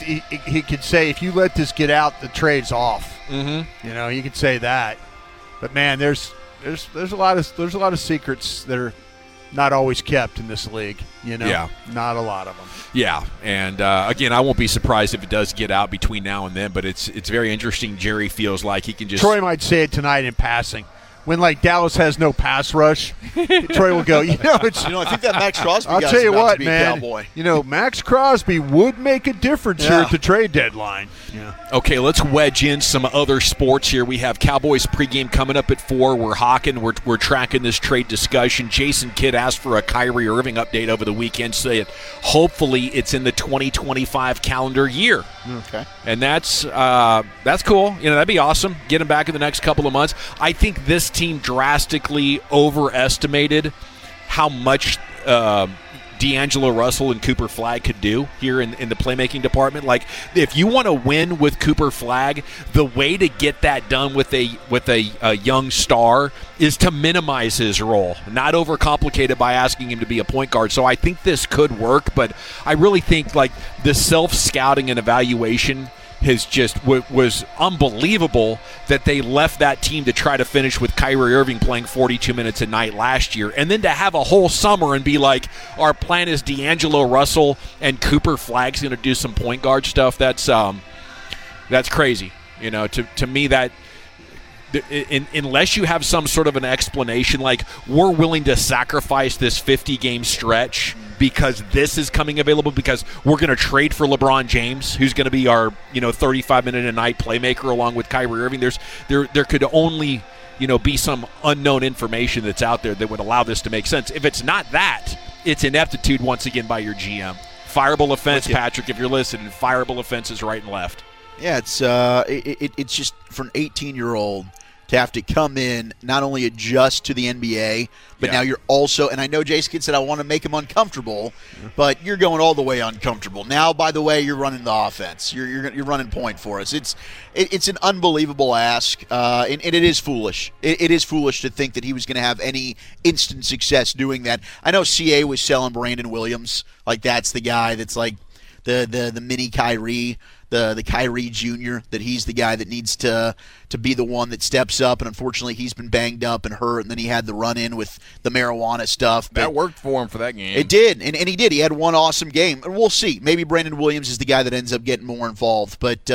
[SPEAKER 9] he could say, if you let this get out, the trade's off. Mm-hmm. You could say that. But man, there's a lot of secrets that are not always kept in this league.
[SPEAKER 7] Yeah.
[SPEAKER 9] Not a lot of them.
[SPEAKER 7] Yeah, and again, I won't be surprised if it does get out between now and then. But it's very interesting. Jerry feels like he can just.
[SPEAKER 9] Troy might say it tonight in passing. When Dallas has no pass rush, Troy will go.
[SPEAKER 8] I think that Max Crosby.
[SPEAKER 9] I'll tell you what, man.
[SPEAKER 8] Cowboy.
[SPEAKER 9] Max Crosby would make a difference here at the trade deadline. Yeah.
[SPEAKER 7] Okay, let's wedge in some other sports here. We have Cowboys pregame coming up at 4. We're hawking. We're tracking this trade discussion. Jason Kidd asked for a Kyrie Irving update over the weekend, so hopefully it's in the 2025 calendar year.
[SPEAKER 8] Okay.
[SPEAKER 7] And that's cool. That'd be awesome. Get him back in the next couple of months. I think this team drastically overestimated how much D'Angelo Russell and Cooper Flagg could do here in the playmaking department. Like, if you want to win with Cooper Flagg, the way to get that done with a young star is to minimize his role, not overcomplicate it by asking him to be a point guard. So I think this could work, but I really think the self-scouting and evaluation was unbelievable that they left that team to try to finish with Kyrie Irving playing 42 minutes a night last year, and then to have a whole summer and be like, our plan is D'Angelo Russell and Cooper Flagg's going to do some point guard stuff. That's That's crazy. To me that unless you have some sort of an explanation like we're willing to sacrifice this 50-game stretch because this is coming available because we're going to trade for LeBron James, who's going to be our 35-minute-a-night playmaker along with Kyrie Irving. There could only be some unknown information that's out there that would allow this to make sense. If it's not that, it's ineptitude once again by your GM. Fireable offense, Patrick, if you're listening. Fireable offenses right and left.
[SPEAKER 8] Yeah, it's just for an 18-year-old to have to come in, not only adjust to the NBA, but now you're also, and I know Jason Kidd said I want to make him uncomfortable, but you're going all the way uncomfortable. Now, by the way, you're running the offense. You're running point for us. It's an unbelievable ask, and it is foolish. It is foolish to think that he was going to have any instant success doing that. I know CA was selling Brandon Williams, like that's the guy that's like the mini Kyrie. The Kyrie Jr., that he's the guy that needs to be the one that steps up, and unfortunately he's been banged up and hurt, and then he had the run-in with the marijuana stuff.
[SPEAKER 17] That worked for him for that game.
[SPEAKER 8] It did, and he did. He had one awesome game, and we'll see. Maybe Brandon Williams is the guy that ends up getting more involved, but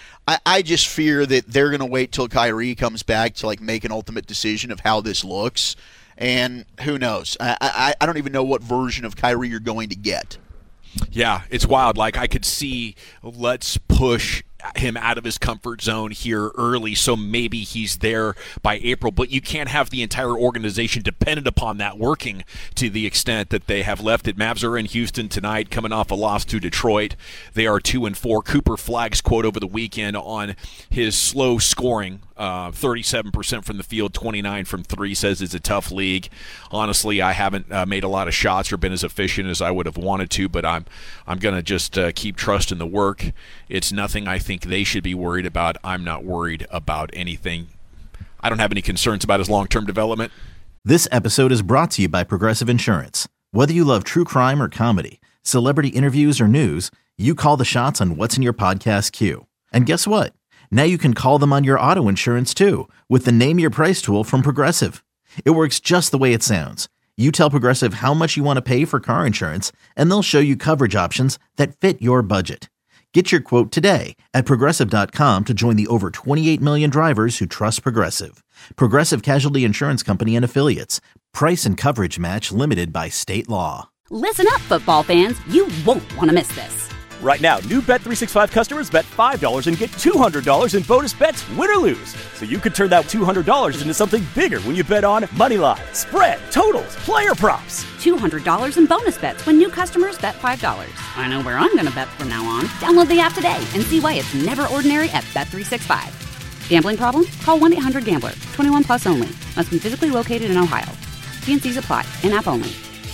[SPEAKER 8] I just fear that they're going to wait till Kyrie comes back to make an ultimate decision of how this looks, and who knows. I don't even know what version of Kyrie you're going to get.
[SPEAKER 7] Yeah, it's wild. I could see, let's push him out of his comfort zone here early, so maybe he's there by April. But you can't have the entire organization dependent upon that working to the extent that they have left it. Mavs are in Houston tonight, coming off a loss to Detroit. They are 2-4. Cooper Flagg's quote over the weekend on his slow scoring, 37% from the field, 29 from three, says it's a tough league. Honestly, I haven't made a lot of shots or been as efficient as I would have wanted to, but I'm going to just keep trusting the work. It's nothing I think they should be worried about. I'm not worried about anything. I don't have any concerns about his long-term development.
[SPEAKER 1] This episode is brought to you by Progressive Insurance. Whether you love true crime or comedy, celebrity interviews or news, you call the shots on what's in your podcast queue. And guess what? Now you can call them on your auto insurance too with the Name Your Price tool from Progressive. It works just the way it sounds. You tell Progressive how much you want to pay for car insurance, and they'll show you coverage options that fit your budget. Get your quote today at Progressive.com to join the over 28 million drivers who trust Progressive. Progressive Casualty Insurance Company and Affiliates. Price and coverage match limited by state law.
[SPEAKER 2] Listen up, football fans. You won't want to miss this.
[SPEAKER 3] Right now, new Bet365 customers bet $5 and get $200 in bonus bets, win or lose. So you could turn that $200 into something bigger when you bet on Moneyline, spread, totals, player props.
[SPEAKER 2] $200 in bonus bets when new customers bet $5. I know where I'm going to bet from now on. Download the app today and see why it's never ordinary at Bet365. Gambling problem? Call 1-800-GAMBLER. 21 plus only. Must be physically located in Ohio. T&Cs apply. In-app only.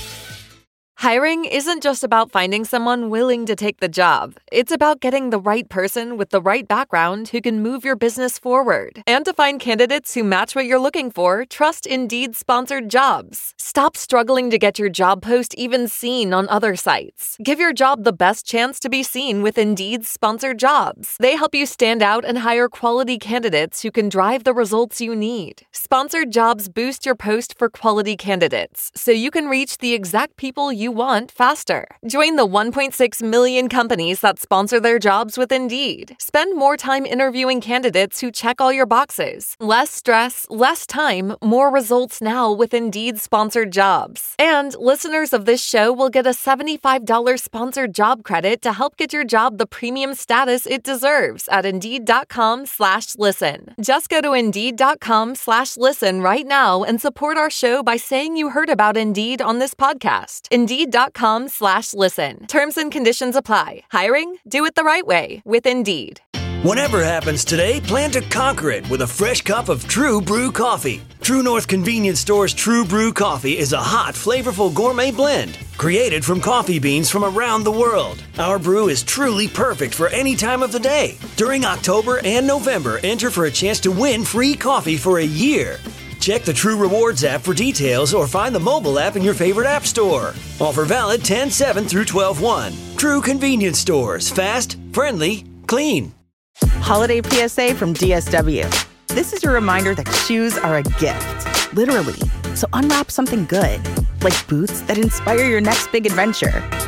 [SPEAKER 15] Hiring isn't just about finding someone willing to take the job. It's about getting the right person with the right background who can move your business forward. And to find candidates who match what you're looking for, trust Indeed sponsored jobs. Stop struggling to get your job post even seen on other sites. Give your job the best chance to be seen with Indeed sponsored jobs. They help you stand out and hire quality candidates who can drive the results you need. Sponsored jobs boost your post for quality candidates, so you can reach the exact people you want faster. Join the 1.6 million companies that sponsor their jobs with Indeed. Spend more time interviewing candidates who check all your boxes. Less stress, less time, more results now with Indeed sponsored jobs. And listeners of this show will get a $75 sponsored job credit to help get your job the premium status it deserves at Indeed.com/listen. Just go to Indeed.com/listen right now and support our show by saying you heard about Indeed on this podcast. Indeed.com/listen. Terms and conditions apply. Hiring? Do it the right way with Indeed.
[SPEAKER 4] Whatever happens today, plan to conquer it with a fresh cup of True Brew coffee. True North Convenience Store's True Brew coffee is a hot, flavorful gourmet blend created from coffee beans from around the world. Our brew is truly perfect for any time of the day. During October and November, enter for a chance to win free coffee for a year. Check the True Rewards app for details or find the mobile app in your favorite app store. Offer valid 10/7 through 12/1. True Convenience Stores. Fast, friendly, clean.
[SPEAKER 16] Holiday PSA from DSW. This is your reminder that shoes are a gift, literally. So unwrap something good, like boots that inspire your next big adventure.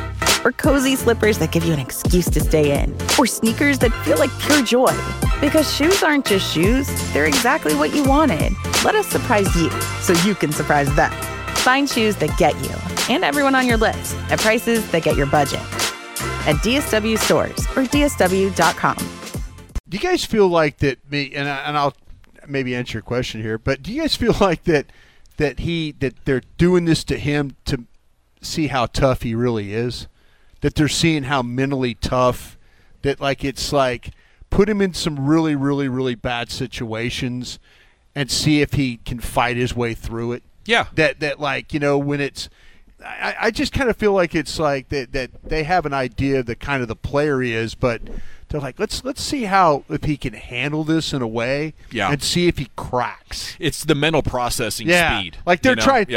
[SPEAKER 16] or cozy slippers that give you an excuse to stay in, or sneakers that feel like pure joy. Because shoes aren't just shoes, they're exactly what you wanted. Let us surprise you so you can surprise them. Find shoes that get you and everyone on your list at prices that get your budget. At DSW stores or DSW.com.
[SPEAKER 9] Do you guys feel like that and I'll maybe answer your question here, but do you guys feel like that they're doing this to him to see how tough he really is? That they're seeing how mentally tough, that it's put him in some really, really, really bad situations and see if he can fight his way through it.
[SPEAKER 7] Yeah.
[SPEAKER 9] When it's I just kind of feel like it's like that they have an idea of the kind of the player he is, but they're like, let's see if he can handle this in a way, and see if he cracks.
[SPEAKER 7] It's the mental processing speed.
[SPEAKER 9] Like they're trying,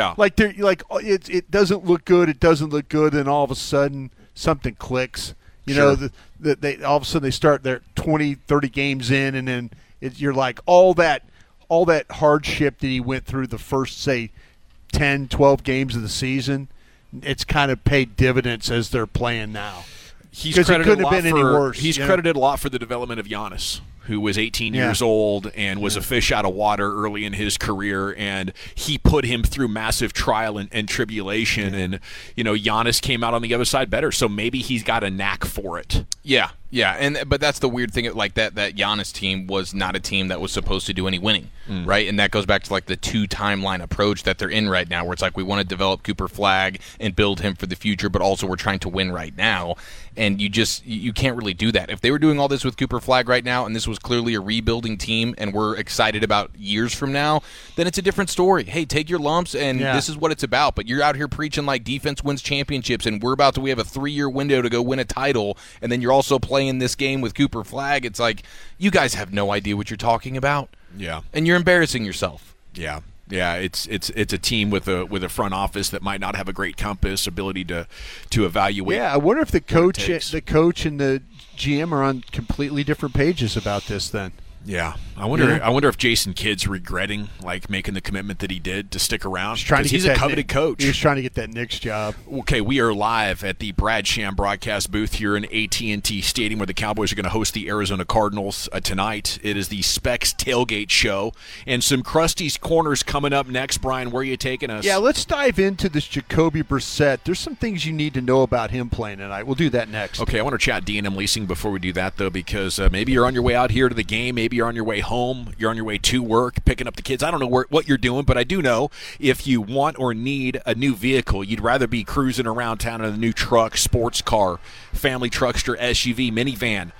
[SPEAKER 9] it doesn't look good. It doesn't look good, and all of a sudden something clicks. You know, they all of a sudden they start their 20, 30 games in, and then you're like all that hardship that he went through the first, say, 10, 12 games of the season, it's kind of paid dividends as they're playing now.
[SPEAKER 7] He's credited
[SPEAKER 9] credited
[SPEAKER 7] a lot for the development of Giannis, who was 18 years old and was a fish out of water early in his career, and he put him through massive trial and tribulation, and Giannis came out on the other side better, so maybe he's got a knack for it.
[SPEAKER 10] Yeah, but that's the weird thing, like that Giannis team was not a team that was supposed to do any winning, right? And that goes back to the two timeline approach that they're in right now, where it's like we want to develop Cooper Flagg and build him for the future, but also we're trying to win right now. And you can't really do that. If they were doing all this with Cooper Flagg right now, and this was clearly a rebuilding team, and we're excited about years from now, then it's a different story. Hey, take your lumps, and this is what it's about. But you're out here preaching like defense wins championships, and we have a 3-year window to go win a title, and then you're also playing this game with Cooper Flagg. It's like, you guys have no idea what you're talking about.
[SPEAKER 7] Yeah.
[SPEAKER 10] And you're embarrassing yourself.
[SPEAKER 7] Yeah. Yeah, it's a team with a front office that might not have a great compass ability to evaluate.
[SPEAKER 9] Yeah, I wonder if the coach and the GM are on completely different pages about this then.
[SPEAKER 7] Yeah, I wonder if Jason Kidd's regretting making the commitment that he did to stick around. He's a coveted coach.
[SPEAKER 9] He's trying to get that Knicks job.
[SPEAKER 7] Okay, we are live at the Brad Sham broadcast booth here in AT&T Stadium, where the Cowboys are going to host the Arizona Cardinals tonight. It is the Specs Tailgate Show, and some Krusty's Corners coming up next. Brian, where are you taking us?
[SPEAKER 9] Yeah, let's dive into this Jacoby Brissett. There's some things you need to know about him playing tonight. We'll do that next.
[SPEAKER 7] Okay, I want to chat D&M Leasing before we do that, though, because maybe you're on your way out here to the game, maybe you're on your way home, you're on your way to work, picking up the kids. I don't know what you're doing, but I do know if you want or need a new vehicle, you'd rather be cruising around town in a new truck, sports car, family truckster, SUV, minivan.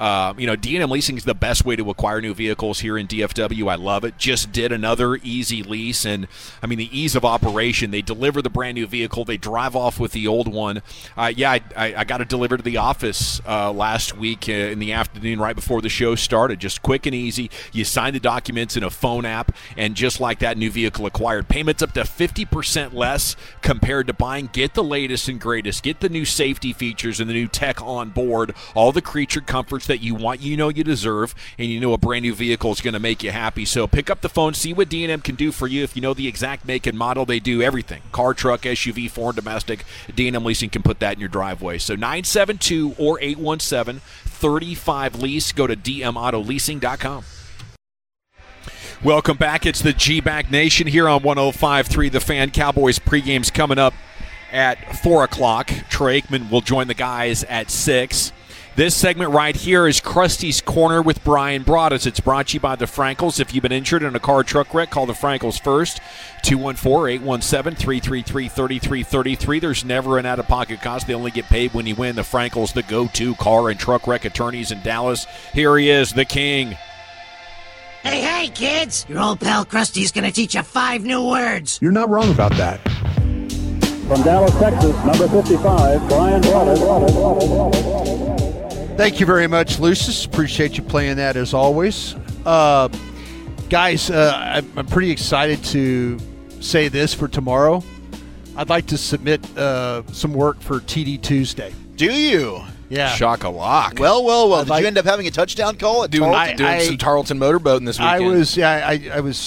[SPEAKER 7] D&M Leasing is the best way to acquire new vehicles here in DFW. I love it. Just did another easy lease, and the ease of operation. They deliver the brand new vehicle. They drive off with the old one. I got it delivered to the office last week in the afternoon right before the show started. Just quick and easy. You sign the documents in a phone app, and just like that, new vehicle acquired. Payments up to 50% less compared to buying. Get the latest and greatest. Get the new safety features and the new tech on board. All the creature comforts that you want, you deserve, and a brand new vehicle is going to make you happy. So pick up the phone, see what D&M can do for you. If you know the exact make and model, they do everything. Car, truck, SUV, foreign, domestic. D&M Leasing can put that in your driveway. So 972 or 817-35-LEASE. Go to dmautoleasing.com. Welcome back. It's the G-Back Nation here on 105.3 The Fan. Cowboys pregame's coming up at 4 o'clock. Troy Aikman will join the guys at 6. This segment right here is Krusty's Corner with Brian Broaddus. It's brought to you by the Frankels. If you've been injured in a car or truck wreck, call the Frankels first. 214-817-333-3333. There's never an out-of-pocket cost. They only get paid when you win. The Frankels, the go-to car and truck wreck attorneys in Dallas. Here he is, the king.
[SPEAKER 18] Hey, kids! Your old pal Krusty's gonna teach you 5 new words.
[SPEAKER 19] You're not wrong about that.
[SPEAKER 20] From Dallas, Texas, number 55, Brian Broaddus.
[SPEAKER 9] Thank you very much, Lucis. Appreciate you playing that as always. Guys, I'm pretty excited to say this for tomorrow. I'd like to submit some work for TD Tuesday.
[SPEAKER 8] Do you?
[SPEAKER 9] Yeah.
[SPEAKER 7] Shock-a-lock.
[SPEAKER 8] Well. Did you end up having a touchdown call at Tarleton?
[SPEAKER 10] Doing some Tarleton motorboating this weekend.
[SPEAKER 9] I was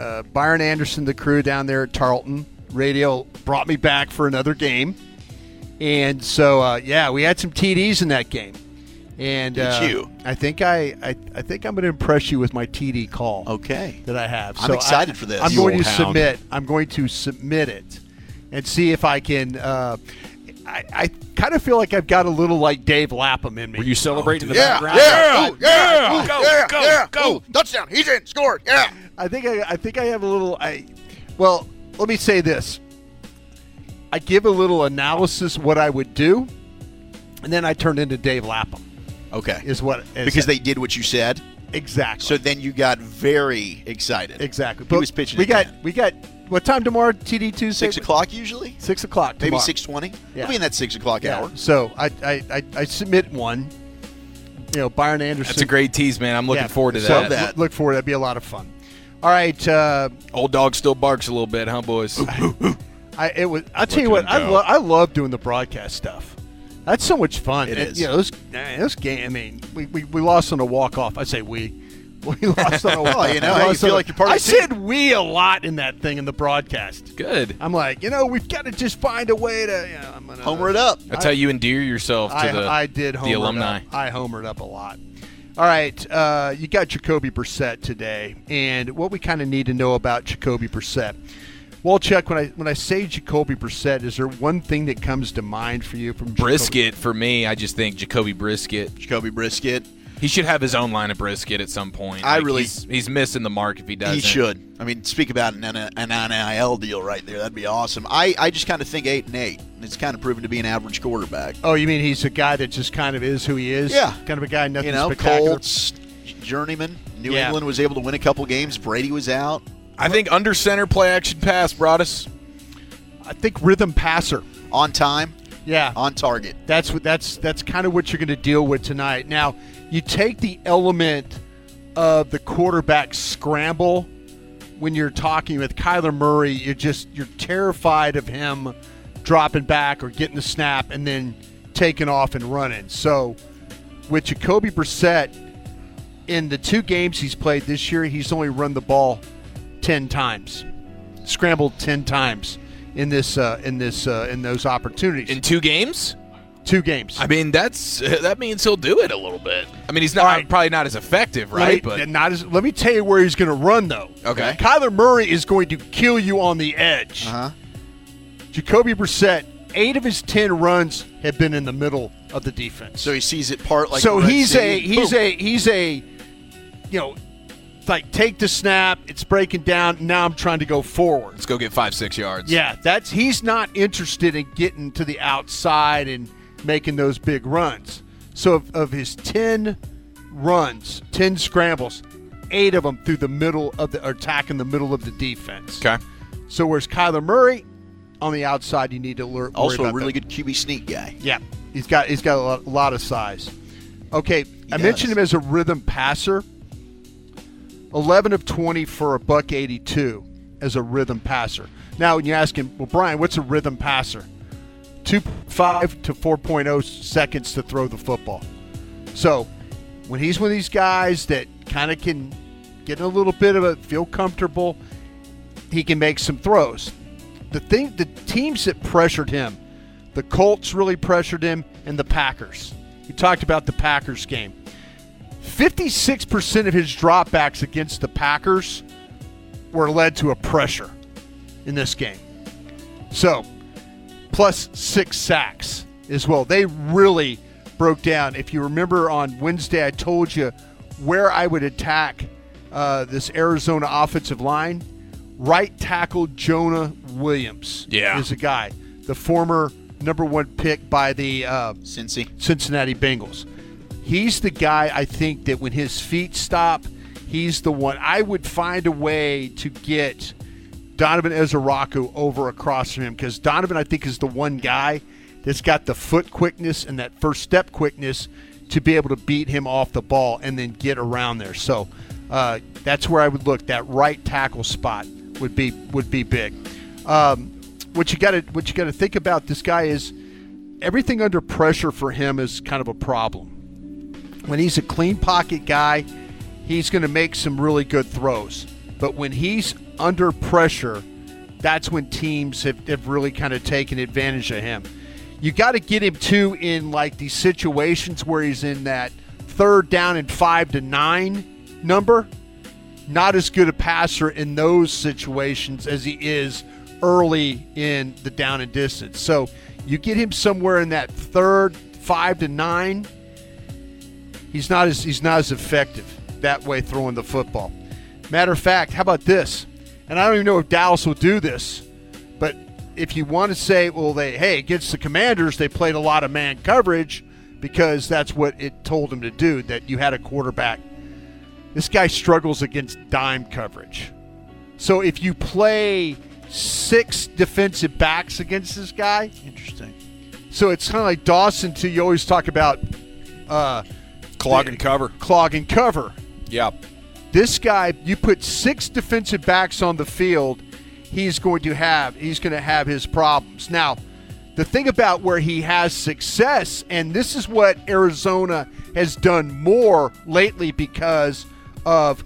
[SPEAKER 9] Byron Anderson, the crew down there at Tarleton. Radio brought me back for another game. And so, we had some TDs in that game. And
[SPEAKER 8] Did you?
[SPEAKER 9] I think I'm going to impress you with my TD call.
[SPEAKER 8] Okay.
[SPEAKER 9] That I have.
[SPEAKER 8] I'm excited for this.
[SPEAKER 9] I'm going to submit it and see if I can. I kind of feel like I've got a little like Dave Lapham in me.
[SPEAKER 7] Were you celebrating in the background?
[SPEAKER 8] Go! Touchdown! He's in. Scored! Yeah.
[SPEAKER 9] I think I have a little. Well, let me say this. I give a little analysis what I would do, and then I turn into Dave Lapham.
[SPEAKER 8] Okay.
[SPEAKER 9] Because
[SPEAKER 8] they did what you said?
[SPEAKER 9] Exactly.
[SPEAKER 8] So then you got very excited.
[SPEAKER 9] Exactly.
[SPEAKER 8] He was pitching.
[SPEAKER 9] We got what time tomorrow? TD Tuesday.
[SPEAKER 8] 6 o'clock usually.
[SPEAKER 9] 6 o'clock.
[SPEAKER 8] Maybe
[SPEAKER 9] tomorrow.
[SPEAKER 8] 6:20.
[SPEAKER 9] Yeah.
[SPEAKER 8] It'll be in that 6 o'clock hour.
[SPEAKER 9] So I submit one. Byron Anderson.
[SPEAKER 10] That's a great tease, man. I'm looking forward to that.
[SPEAKER 9] So look forward. That'd be a lot of fun. All right.
[SPEAKER 10] Old dog still barks a little bit, huh, boys?
[SPEAKER 9] I'll tell you what. I love doing the broadcast stuff. That's so much fun.
[SPEAKER 8] It is.
[SPEAKER 9] This game. I mean, we lost on a walk off. I say we. We lost on a walk off.
[SPEAKER 8] Well, you feel like you're part of
[SPEAKER 9] I
[SPEAKER 8] the team.
[SPEAKER 9] said we a lot in that thing in the broadcast.
[SPEAKER 10] Good.
[SPEAKER 9] I'm like, we've got to just find a way to. I'm gonna
[SPEAKER 8] homer it up.
[SPEAKER 10] That's how you endear yourself to the alumni.
[SPEAKER 9] I homered up a lot. All right, you got Jacoby Brissett today, and what we kind of need to know about Jacoby Brissett. Well, Chuck, when I say Jacoby Brissett, is there one thing that comes to mind for you from
[SPEAKER 10] Brisket? For me, I just think Jacoby Brisket.
[SPEAKER 8] Jacoby Brisket.
[SPEAKER 10] He should have his own line of brisket at some point. He's missing the mark if he doesn't.
[SPEAKER 8] He should. I mean, speak about an NIL deal right there. That'd be awesome. I just kind of think 8-8. It's kind of proven to be an average quarterback.
[SPEAKER 9] Oh, you mean he's a guy that just kind of is who he is?
[SPEAKER 8] Yeah.
[SPEAKER 9] Kind of a guy, nothing spectacular.
[SPEAKER 8] Colts, journeyman. New England was able to win a couple games. Brady was out.
[SPEAKER 10] I think under center play action pass brought us.
[SPEAKER 9] I think rhythm passer.
[SPEAKER 8] On time.
[SPEAKER 9] Yeah.
[SPEAKER 8] On target.
[SPEAKER 9] That's kind of what you're going to deal with tonight. Now, you take the element of the quarterback scramble when you're talking with Kyler Murray. You're terrified of him dropping back or getting the snap and then taking off and running. So with Jacoby Brissett, in the 2 games he's played this year, he's only run the ball 10 times, scrambled 10 times in those opportunities.
[SPEAKER 10] In 2 games?
[SPEAKER 9] 2 games.
[SPEAKER 10] I mean, that means he'll do it a little bit. I mean, he's not probably not as effective, right?
[SPEAKER 9] Let me tell you where he's going to run, though.
[SPEAKER 10] Okay.
[SPEAKER 9] Kyler Murray is going to kill you on the edge.
[SPEAKER 8] Uh-huh.
[SPEAKER 9] Jacoby Brissett, 8 of his 10 runs have been in the middle of the defense.
[SPEAKER 8] So he sees it part like.
[SPEAKER 9] So he's a like take the snap, it's breaking down. Now I'm trying to go forward.
[SPEAKER 10] Let's go get 5-6 yards.
[SPEAKER 9] Yeah, he's not interested in getting to the outside and making those big runs. So of his 10 runs, 10 scrambles, 8 of them through the middle of the attacking the middle of the defense.
[SPEAKER 10] Okay.
[SPEAKER 9] So where's Kyler Murray on the outside? You need to worry
[SPEAKER 8] also
[SPEAKER 9] about
[SPEAKER 8] a really
[SPEAKER 9] that.
[SPEAKER 8] good QB sneak guy.
[SPEAKER 9] Yeah, he's got a lot of size. Okay, I mentioned him as a rhythm passer. 11 of 20 for $182 as a rhythm passer. Now, when you ask him, well, Brian, what's a rhythm passer? 2.5 to 4.0 seconds to throw the football. So, when he's one of these guys that kind of can get a little bit of a feel comfortable, he can make some throws. The teams that pressured him, the Colts really pressured him, and the Packers. We talked about the Packers game. 56% of his dropbacks against the Packers were led to a pressure in this game. So, plus 6 sacks as well. They really broke down. If you remember on Wednesday, I told you where I would attack this Arizona offensive line. Right tackle Jonah Williams is a guy, the former number 1 pick by the Cincinnati Bengals. He's the guy, I think, that when his feet stop, he's the one. I would find a way to get Donovan Ezeraku over across from him because Donovan, I think, is the one guy that's got the foot quickness and that first step quickness to be able to beat him off the ball and then get around there. So that's where I would look. That right tackle spot would be big. What you got to think about this guy is everything under pressure for him is kind of a problem. When he's a clean pocket guy, he's going to make some really good throws. But when he's under pressure, that's when teams have really kind of taken advantage of him. you got to get him too in like these situations where he's in that 3rd down and 5 to 9 number. Not as good a passer in those situations as he is early in the down and distance. So you get him somewhere in that 3rd, 5 to 9. He's not as effective that way throwing the football. Matter of fact, how about this? And I don't even know if Dallas will do this, but if you want to say, well, against the Commanders, they played a lot of man coverage because that's what it told them to do, that you had a quarterback. This guy struggles against dime coverage. So if you play 6 defensive backs against this guy.
[SPEAKER 8] Interesting.
[SPEAKER 9] So it's kind of like Dawson, too. You always talk about
[SPEAKER 7] clog and cover.
[SPEAKER 9] Clog and cover.
[SPEAKER 7] Yeah.
[SPEAKER 9] This guy, you put 6 defensive backs on the field, he's going to have his problems. Now, the thing about where he has success, and this is what Arizona has done more lately because of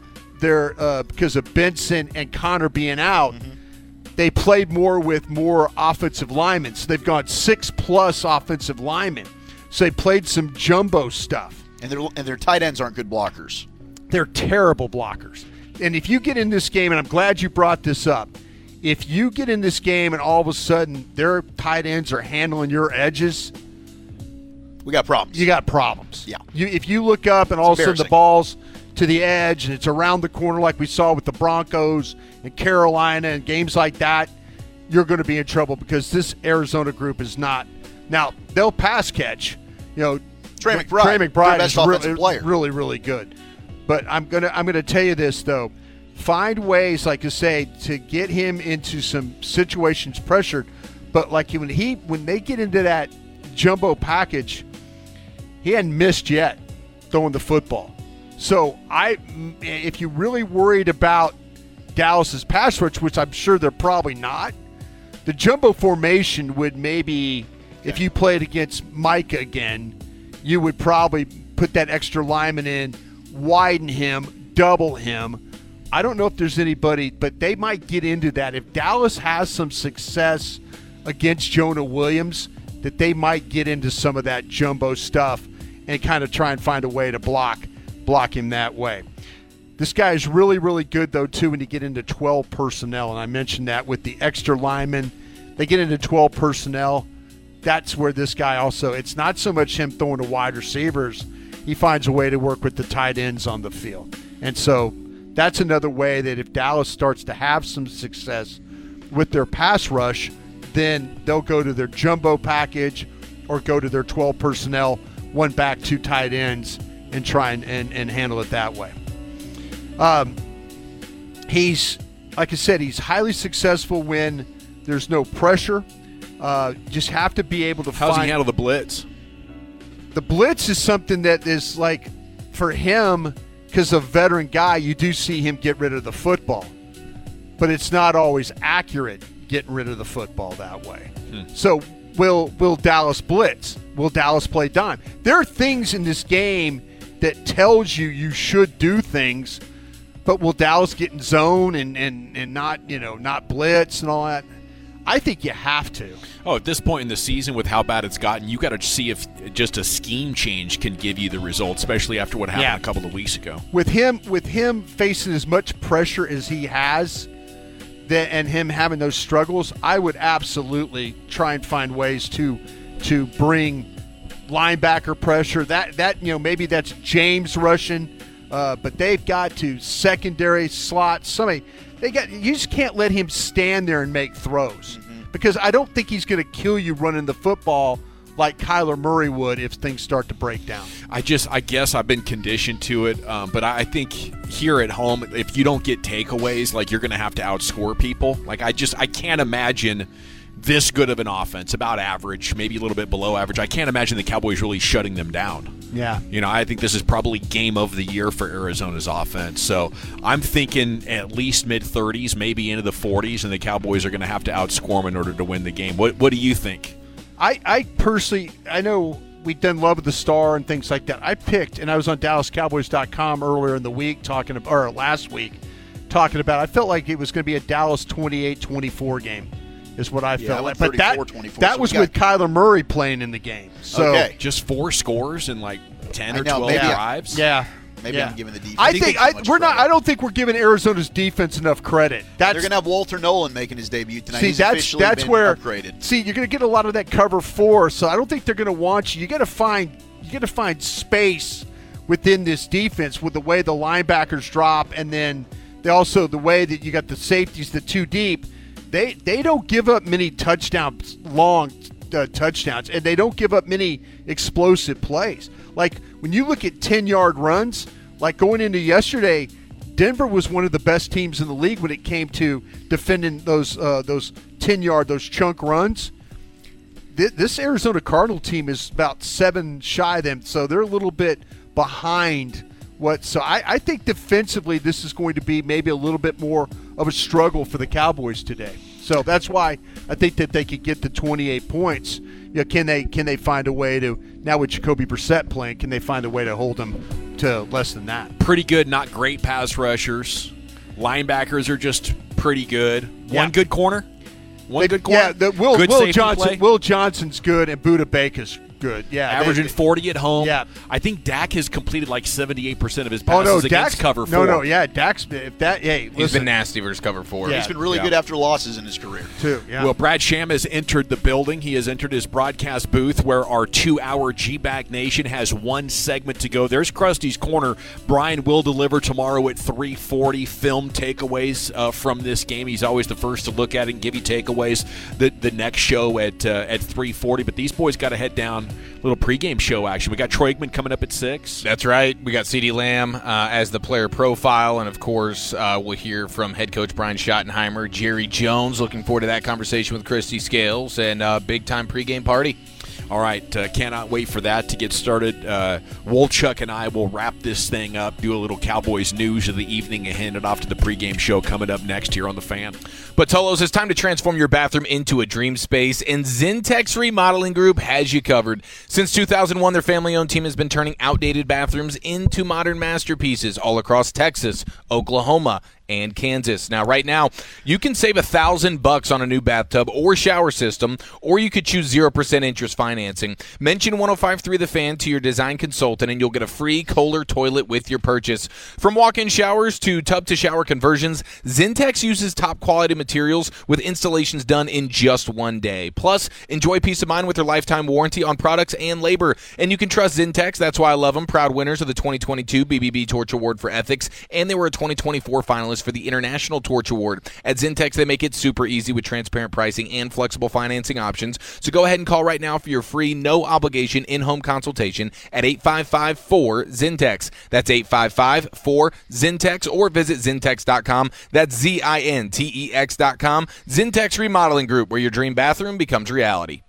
[SPEAKER 9] Benson and Connor being out. Mm-hmm. They played more with more offensive linemen. So they've got 6+ offensive linemen. So they played some jumbo stuff.
[SPEAKER 8] And their tight ends aren't good blockers.
[SPEAKER 9] They're terrible blockers. And if you get in this game, and I'm glad you brought this up, if you get in this game and all of a sudden their tight ends are handling your edges,
[SPEAKER 8] we got problems.
[SPEAKER 9] You got problems.
[SPEAKER 8] Yeah.
[SPEAKER 9] If you look up and all of a sudden the ball's to the edge and it's around the corner like we saw with the Broncos and Carolina and games like that, you're going to be in trouble because this Arizona group is not. Now, they'll pass catch.
[SPEAKER 8] Trey McBride
[SPEAKER 9] is really, really good. But I'm gonna tell you this though, find ways, like I say, to get him into some situations pressured. But like when they get into that jumbo package, he hadn't missed yet throwing the football. So if you're really worried about Dallas's pass rush, which I'm sure they're probably not, the jumbo formation would maybe, if you played against Micah again, you would probably put that extra lineman in, widen him, double him. I don't know if there's anybody, but they might get into that. If Dallas has some success against Jonah Williams, that they might get into some of that jumbo stuff and kind of try and find a way to block him that way. This guy is really, really good, though, too, when you get into 12 personnel. And I mentioned that with the extra linemen. They get into 12 personnel. That's where this guy also, it's not so much him throwing to wide receivers. He finds a way to work with the tight ends on the field. And so that's another way that if Dallas starts to have some success with their pass rush, then they'll go to their jumbo package or go to their 12 personnel, 1 back, 2 tight ends, and try and handle it that way. He's, like I said, he's highly successful when there's no pressure. Just have to be able to
[SPEAKER 7] How's he handle the blitz?
[SPEAKER 9] The blitz is something that is like, for him, because of a veteran guy, you do see him get rid of the football. But it's not always accurate getting rid of the football that way. So will Dallas blitz? Will Dallas play dime? There are things in this game that tells you should do things, but will Dallas get in zone and not blitz and all that? I think you have to.
[SPEAKER 7] Oh, at this point in the season, with how bad it's gotten, you got to see if just a scheme change can give you the result, especially after what happened a couple of weeks ago.
[SPEAKER 9] With him facing as much pressure as he has, and him having those struggles, I would absolutely try and find ways to bring linebacker pressure. That maybe that's James rushing, but they've got to secondary slots. You just can't let him stand there and make throws because I don't think he's going to kill you running the football like Kyler Murray would if things start to break down.
[SPEAKER 7] I guess I've been conditioned to it, but I think here at home, if you don't get takeaways, like you're going to have to outscore people. Like I can't imagine this good of an offense, about average, maybe a little bit below average. I can't imagine the Cowboys really shutting them down.
[SPEAKER 9] Yeah.
[SPEAKER 7] I think this is probably game of the year for Arizona's offense. So I'm thinking at least mid-30s, maybe into the 40s, and the Cowboys are going to have to outscore them in order to win the game. What do you think?
[SPEAKER 9] I personally, I know we've done Love of the Star and things like that. I picked, and I was on DallasCowboys.com earlier in the week last week, talking about, I felt like it was going to be a Dallas 28-24 game. is what I felt like.
[SPEAKER 8] But
[SPEAKER 9] 34-24, that was with Kyler Murray playing in the game. So
[SPEAKER 7] just 4 scores and like 10 or 12 drives.
[SPEAKER 9] Yeah.
[SPEAKER 8] Maybe I'm giving the defense.
[SPEAKER 9] I don't think we're giving Arizona's defense enough credit.
[SPEAKER 8] They're going to have Walter Nolan making his debut tonight.
[SPEAKER 9] See, that's where
[SPEAKER 8] upgraded.
[SPEAKER 9] See, you're going to get a lot of that cover 4, so I don't think they're going to want you. You got to find space within this defense with the way the linebackers drop, and then also the way that you got the safeties, the 2 deep. They don't give up many touchdowns, long touchdowns, and they don't give up many explosive plays. Like when you look at 10-yard runs, like going into yesterday, Denver was one of the best teams in the league when it came to defending those 10-yard, those chunk runs. This Arizona Cardinal team is about 7 shy of them, so they're a little bit behind. So I think defensively this is going to be maybe a little bit more of a struggle for the Cowboys today. So that's why I think that they could get to 28 points. Can they find a way to, now with Jacoby Brissett playing, can they find a way to hold them to less than that?
[SPEAKER 7] Pretty good, not great pass rushers. Linebackers are just pretty good. One good corner.
[SPEAKER 9] Yeah, Will Johnson's good, and Budda Baker's good. Yeah,
[SPEAKER 7] averaging 40 at home.
[SPEAKER 9] Yeah,
[SPEAKER 7] I think Dak has completed like 78% of his passes against cover 4.
[SPEAKER 9] Dak's
[SPEAKER 10] he's been nasty versus cover 4.
[SPEAKER 8] Yeah, he's been really good after losses in his career
[SPEAKER 9] too. Yeah.
[SPEAKER 7] Well, Brad Sham has entered the building. He has entered his broadcast booth where our 2-hour G-Bag Nation has 1 segment to go. There's Krusty's Corner. Brian will deliver tomorrow at 3:40 film takeaways from this game. He's always the first to look at it and give you takeaways. The next show at 3:40. But these boys got to head down. Little pregame show action. We got Troy Aikman coming up at 6.
[SPEAKER 10] That's right. We got CeeDee Lamb as the player profile, and of course we'll hear from head coach Brian Schottenheimer. Jerry Jones, looking forward to that conversation with Krusty Scales, and big time pregame party.
[SPEAKER 7] All right, cannot wait for that to get started. Wolchuk and I will wrap this thing up, do a little Cowboys news of the evening, and hand it off to the pregame show coming up next here on The Fan.
[SPEAKER 10] But Tolos, it's time to transform your bathroom into a dream space, and Zintex Remodeling Group has you covered. Since 2001, their family-owned team has been turning outdated bathrooms into modern masterpieces all across Texas, Oklahoma, and Kansas. Now, right now, you can save $1,000 on a new bathtub or shower system, or you could choose 0% interest financing. Mention 105.3 The Fan to your design consultant, and you'll get a free Kohler toilet with your purchase. From walk-in showers to tub-to-shower conversions, Zintex uses top-quality materials with installations done in just 1 day. Plus, enjoy peace of mind with their lifetime warranty on products and labor. And you can trust Zintex. That's why I love them. Proud winners of the 2022 BBB Torch Award for Ethics, and they were a 2024 finalist for the International Torch Award. At Zintex, they make it super easy with transparent pricing and flexible financing options. So go ahead and call right now for your free, no-obligation in-home consultation at 855-4-ZYNTEX. That's 855-4-ZYNTEX, or visit Zintex.com. That's Zintex.com. Zintex Remodeling Group, where your dream bathroom becomes reality.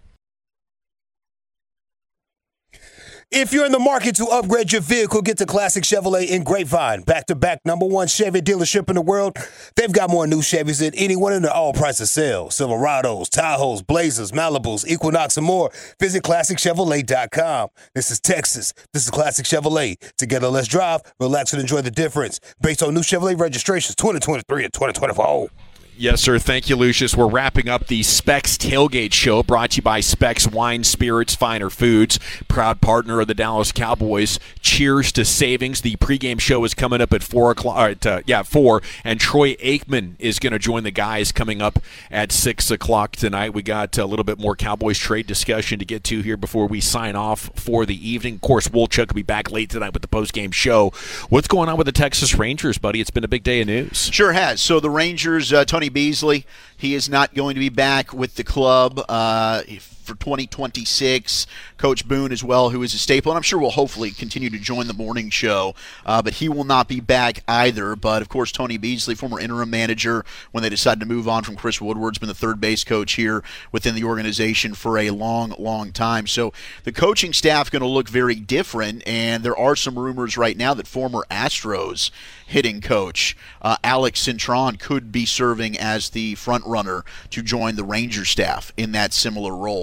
[SPEAKER 11] If you're in the market to upgrade your vehicle, get to Classic Chevrolet in Grapevine. Back-to-back #1 Chevy dealership in the world. They've got more new Chevys than anyone in the all-price of sale. Silverados, Tahoes, Blazers, Malibus, Equinox, and more. Visit ClassicChevrolet.com. This is Texas. This is Classic Chevrolet. Together, let's drive, relax, and enjoy the difference. Based on new Chevrolet registrations 2023 and 2024.
[SPEAKER 7] Yes, sir. Thank you, Lucius. We're wrapping up the Specs Tailgate Show, brought to you by Specs Wine, Spirits, Finer Foods, proud partner of the Dallas Cowboys. Cheers to savings. The pregame show is coming up at 4 o'clock. 4, and Troy Aikman is going to join the guys coming up at 6 o'clock tonight. We got a little bit more Cowboys trade discussion to get to here before we sign off for the evening. Of course, Wolchuk will be back late tonight with the postgame show. What's going on with the Texas Rangers, buddy? It's been a big day of news.
[SPEAKER 8] Sure has. So the Rangers, Tony Beasley, he is not going to be back with the club for 2026. Coach Boone as well, who is a staple, and I'm sure will hopefully continue to join the morning show, but he will not be back either. But, of course, Tony Beasley, former interim manager, when they decided to move on from Chris Woodward's been the third base coach here within the organization for a long, long time. So the coaching staff going to look very different, and there are some rumors right now that former Astros hitting coach Alex Cintron could be serving as the front runner to join the Ranger staff in that similar role.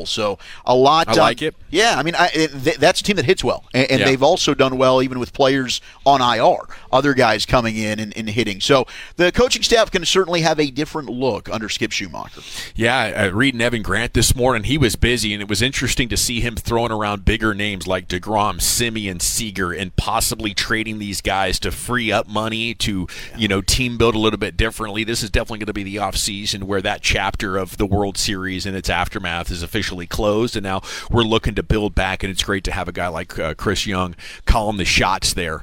[SPEAKER 8] So a lot.
[SPEAKER 7] I like it.
[SPEAKER 8] Yeah, I mean, that's a team that hits well, and they've also done well even with players on IR, other guys coming in and hitting. So the coaching staff can certainly have a different look under Skip Schumacher.
[SPEAKER 7] Yeah, reading Evan Grant this morning, he was busy, and it was interesting to see him throwing around bigger names like DeGrom, Simeon, Seager, and possibly trading these guys to free up money to, team build a little bit differently. This is definitely going to be the offseason where that chapter of the World Series and its aftermath is officially closed, and now we're looking to build back, and it's great to have a guy like Chris Young calling the shots there.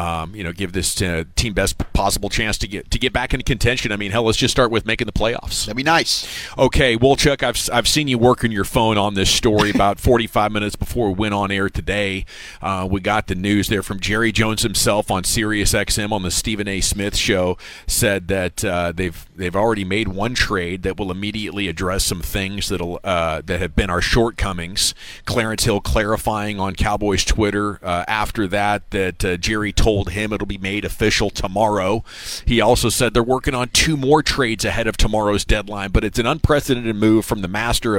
[SPEAKER 7] Give this team best possible chance to get back into contention. I mean, hell, let's just start with making the playoffs.
[SPEAKER 8] That'd be nice.
[SPEAKER 7] Okay, well, Chuck, I've seen you working your phone on this story about 45 minutes before we went on air today. We got the news there from Jerry Jones himself on Sirius XM on the Stephen A. Smith show, said that they've already made one trade that will immediately address some things that have been our shortcomings. Clarence Hill clarifying on Cowboys Twitter after that Jerry told him it'll be made official tomorrow. He also said they're working on 2 more trades ahead of tomorrow's deadline, but it's an unprecedented move from the master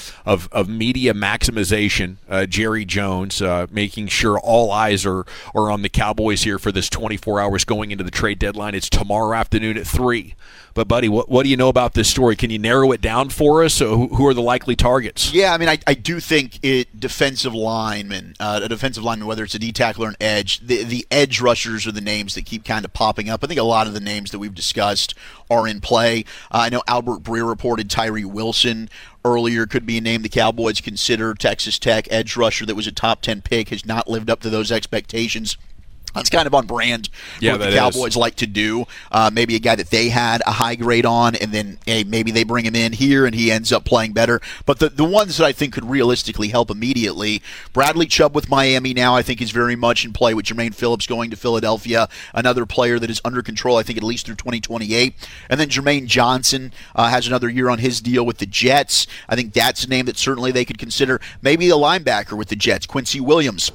[SPEAKER 7] of media maximization, Jerry Jones, making sure all eyes are on the Cowboys here for this 24 hours going into the trade deadline. It's tomorrow afternoon at 3. But, buddy, what do you know about this story? Can you narrow it down for us? Who are the likely targets?
[SPEAKER 8] Yeah, I mean, I do think a defensive lineman, whether it's a D-tackle or an edge, the edge rushers are the names that keep kind of popping up. I think a lot of the names that we've discussed are in play. I know Albert Breer reported Tyree Wilson earlier could be a name the Cowboys consider. Texas Tech edge rusher that was a top 10 pick has not lived up to those expectations. That's kind of on brand for what the Cowboys like to do. Maybe a guy that they had a high grade on, and then maybe they bring him in here and he ends up playing better. But the ones that I think could realistically help immediately, Bradley Chubb with Miami now I think is very much in play with Jermaine Phillips going to Philadelphia, another player that is under control I think at least through 2028. And then Jermaine Johnson has another year on his deal with the Jets. I think that's a name that certainly they could consider. Maybe a linebacker with the Jets, Quincy Williams.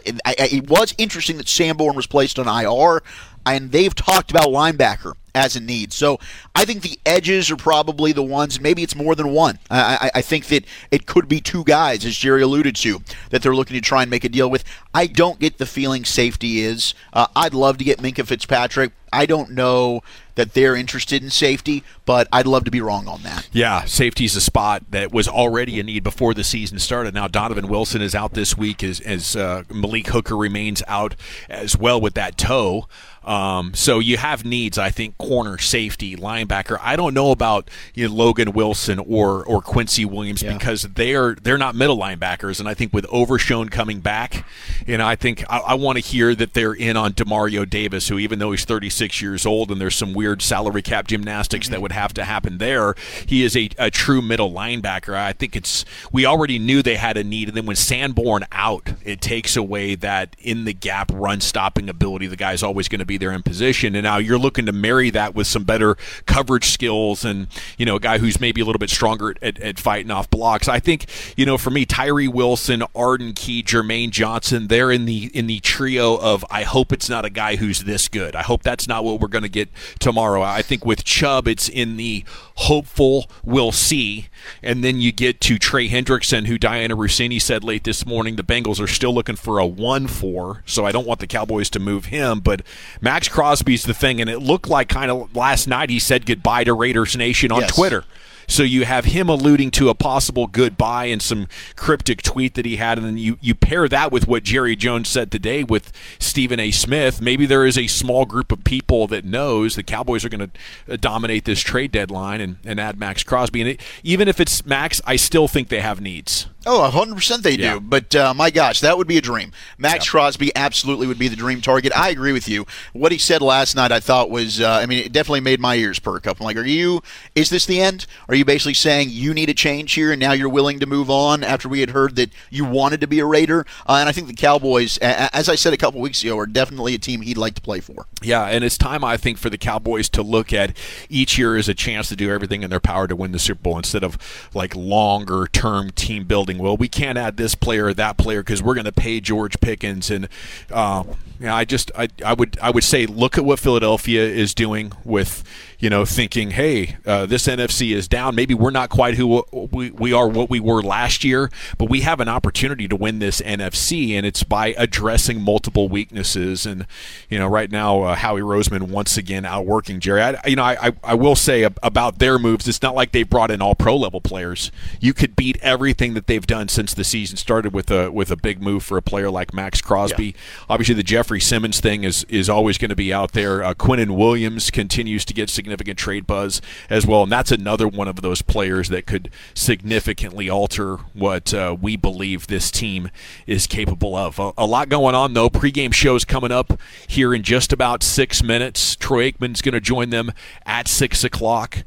[SPEAKER 8] It was interesting that Sanborn was placed on IR, and they've talked about linebacker as a need. So I think the edges are probably the ones, maybe it's more than one. I think that it could be 2 guys, as Jerry alluded to, that they're looking to try and make a deal with. I don't get the feeling safety is. I'd love to get Minkah Fitzpatrick. I don't know that they're interested in safety, but I'd love to be wrong on that.
[SPEAKER 7] Yeah, safety's a spot that was already a need before the season started. Now Donovan Wilson is out this week as Malik Hooker remains out as well with that toe. So you have needs, I think, corner, safety, linebacker. I don't know about Logan Wilson or Quincy Williams because they're not middle linebackers, and I think with Overshown coming back, I think I want to hear that they're in on Demario Davis, who even though he's 36 years old and there's some weird salary cap gymnastics that would have to happen there, he is a true middle linebacker. I think we already knew they had a need, and then when Sanborn out, it takes away that in the gap run stopping ability. The guy's always going to be there in position, and now you're looking to marry that with some better coverage skills and a guy who's maybe a little bit stronger at fighting off blocks. I think for me, Tyree Wilson, Arden Key, Jermaine Johnson, they're in the trio of I hope it's not a guy who's this good. I hope that's not what we're going to get tomorrow. I think with Chubb, it's in the hopeful we'll see, and then you get to Trey Hendrickson, who Diana Rossini said late this morning the Bengals are still looking for a 1-4, so I don't want the Cowboys to move him, but Max Crosby's the thing, and it looked like kind of last night he said goodbye to Raiders Nation on Twitter. So you have him alluding to a possible goodbye and some cryptic tweet that he had, and then you pair that with what Jerry Jones said today with Stephen A. Smith. Maybe there is a small group of people that knows the Cowboys are going to dominate this trade deadline and add Max Crosby. And even if it's Max, I still think they have needs.
[SPEAKER 8] Oh, 100% they do. But, my gosh, that would be a dream. Max Crosby absolutely would be the dream target. I agree with you. What he said last night I thought was, it definitely made my ears perk up. I'm like, is this the end? Are you basically saying you need a change here and now you're willing to move on after we had heard that you wanted to be a Raider? And I think the Cowboys, as I said a couple weeks ago, are definitely a team he'd like to play for.
[SPEAKER 7] Yeah, and it's time, I think, for the Cowboys to look at each year as a chance to do everything in their power to win the Super Bowl instead of like longer-term team building saying, well, we can't add this player or that player because we're going to pay George Pickens. And I would say, look at what Philadelphia is doing with, thinking, hey, this NFC is down. Maybe we're not quite who we are, what we were last year, but we have an opportunity to win this NFC, and it's by addressing multiple weaknesses. And right now, Howie Roseman once again outworking Jerry. I will say about their moves, it's not like they brought in all pro level players. You could beat everything that they've done since the season started with a big move for a player like Max Crosby. Yeah. Obviously, the Jeffrey Simmons thing is always going to be out there. Quinnen Williams continues to get significant trade buzz as well, and that's another one of those players that could significantly alter what we believe this team is capable of. A lot going on, though. Pre-game shows coming up here in just about 6 minutes. Troy Aikman's going to join them at 6 o'clock.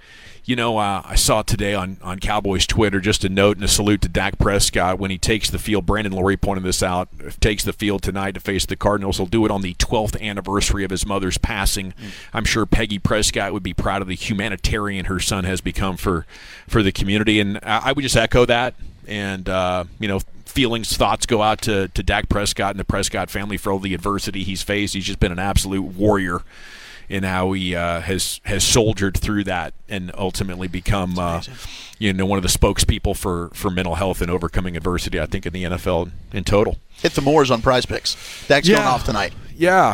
[SPEAKER 7] I saw today on Cowboys Twitter just a note and a salute to Dak Prescott when he takes the field. Brandon Laurie pointed this out. Takes the field tonight to face the Cardinals. He'll do it on the 12th anniversary of his mother's passing. I'm sure Peggy Prescott would be proud of the humanitarian her son has become for the community. And I would just echo that. And, thoughts go out to Dak Prescott and the Prescott family for all the adversity he's faced. He's just been an absolute warrior in how he has soldiered through that and ultimately become one of the spokespeople for mental health and overcoming adversity, I think, in the NFL in total.
[SPEAKER 8] Hit the Moors on Prize Picks. Dak's going off tonight.
[SPEAKER 7] Yeah,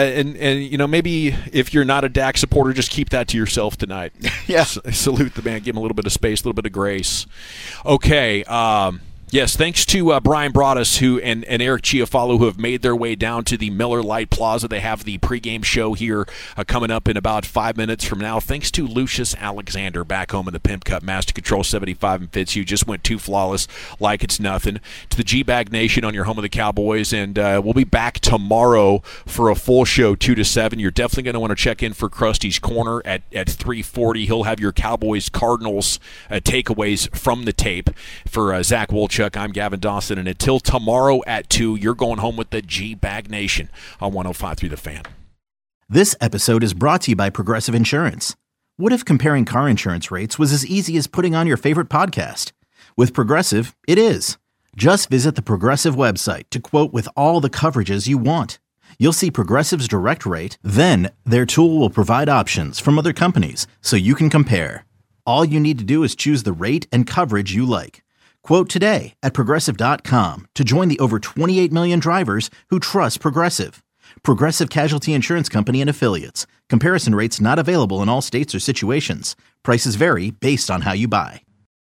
[SPEAKER 7] and maybe if you're not a Dak supporter, just keep that to yourself tonight.
[SPEAKER 8] Yeah.
[SPEAKER 7] Salute the man, give him a little bit of space, a little bit of grace. Okay, yes, thanks to Brian Broaddus and Eric Chiafalo, who have made their way down to the Miller Lite Plaza. They have the pregame show here coming up in about 5 minutes from now. Thanks to Lucius Alexander back home in the Pimp Cup. Master Control 75 and Fitzhugh just went too flawless like it's nothing. To the G-Bag Nation on your home of the Cowboys, and we'll be back tomorrow for a full show 2 to 7. You're definitely going to want to check in for Krusty's Corner at 3:40. He'll have your Cowboys-Cardinals takeaways from the tape for Zach Wolchuk. I'm Gavin Dawson, and until tomorrow at 2, you're going home with the G-Bag Nation on 105.3 The Fan.
[SPEAKER 1] This episode is brought to you by Progressive Insurance. What if comparing car insurance rates was as easy as putting on your favorite podcast? With Progressive, it is. Just visit the Progressive website to quote with all the coverages you want. You'll see Progressive's direct rate, then their tool will provide options from other companies so you can compare. All you need to do is choose the rate and coverage you like. Quote today at Progressive.com to join the over 28 million drivers who trust Progressive. Progressive Casualty Insurance Company and Affiliates. Comparison rates not available in all states or situations. Prices vary based on how you buy.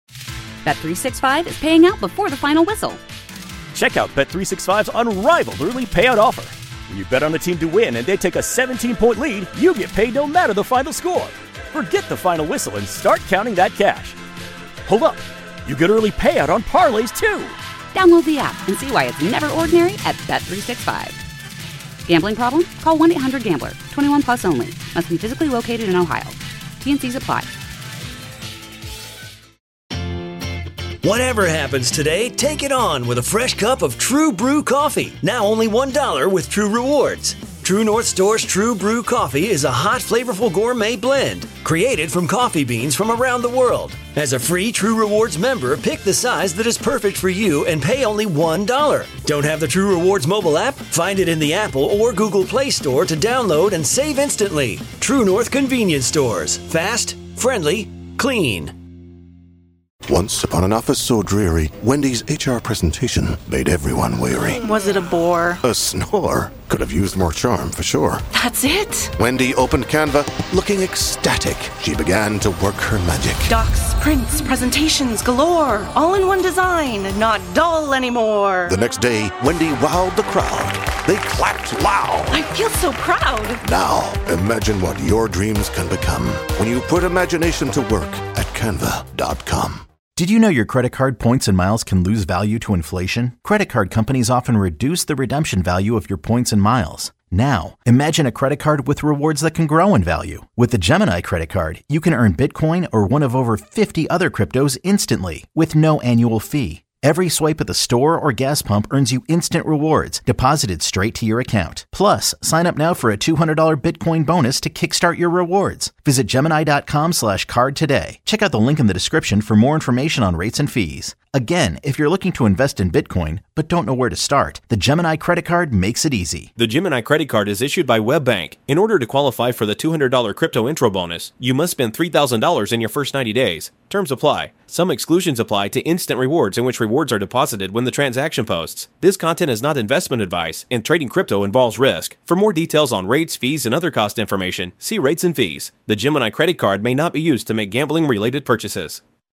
[SPEAKER 2] Bet365 is paying out before the final whistle.
[SPEAKER 3] Check out Bet365's unrivaled early payout offer. When you bet on a team to win and they take a 17-point lead, you get paid no matter the final score. Forget the final whistle and start counting that cash. Hold up. You get early payout on parlays, too.
[SPEAKER 2] Download the app and see why it's never ordinary at Bet365. Gambling problem? Call 1-800-GAMBLER. 21 plus only. Must be physically located in Ohio. T&Cs apply.
[SPEAKER 4] Whatever happens today, take it on with a fresh cup of True Brew coffee. Now only $1 with True Rewards. True North Store's True Brew Coffee is a hot, flavorful gourmet blend created from coffee beans from around the world. As a free True Rewards member, pick the size that is perfect for you and pay only $1. Don't have the True Rewards mobile app? Find it in the Apple or Google Play Store to download and save instantly. True North Convenience Stores. Fast, friendly, clean.
[SPEAKER 5] Once upon an office so dreary, Wendy's HR presentation made everyone weary.
[SPEAKER 16] Was it a bore?
[SPEAKER 5] A snore. Could have used more charm, for sure.
[SPEAKER 16] That's it?
[SPEAKER 5] Wendy opened Canva, looking ecstatic. She began to work her magic.
[SPEAKER 6] Docs, prints, presentations galore. All in one design, not dull anymore.
[SPEAKER 5] The next day, Wendy wowed the crowd. They clapped loud.
[SPEAKER 6] I feel so proud.
[SPEAKER 5] Now, imagine what your dreams can become when you put imagination to work at Canva.com.
[SPEAKER 1] Did you know your credit card points and miles can lose value to inflation? Credit card companies often reduce the redemption value of your points and miles. Now, imagine a credit card with rewards that can grow in value. With the Gemini credit card, you can earn Bitcoin or one of over 50 other cryptos instantly with no annual fee. Every swipe at the store or gas pump earns you instant rewards deposited straight to your account. Plus, sign up now for a $200 Bitcoin bonus to kickstart your rewards. Visit Gemini.com/card today. Check out the link in the description for more information on rates and fees. Again, if you're looking to invest in Bitcoin but don't know where to start, the Gemini credit card makes it easy.
[SPEAKER 19] The Gemini credit card is issued by WebBank. In order to qualify for the $200 crypto intro bonus, you must spend $3,000 in your first 90 days. Terms apply. Some exclusions apply to instant rewards, in which rewards are deposited when the transaction posts. This content is not investment advice, and trading crypto involves risk. For more details on rates, fees, and other cost information, see rates and fees. The Gemini credit card may not be used to make gambling-related purchases.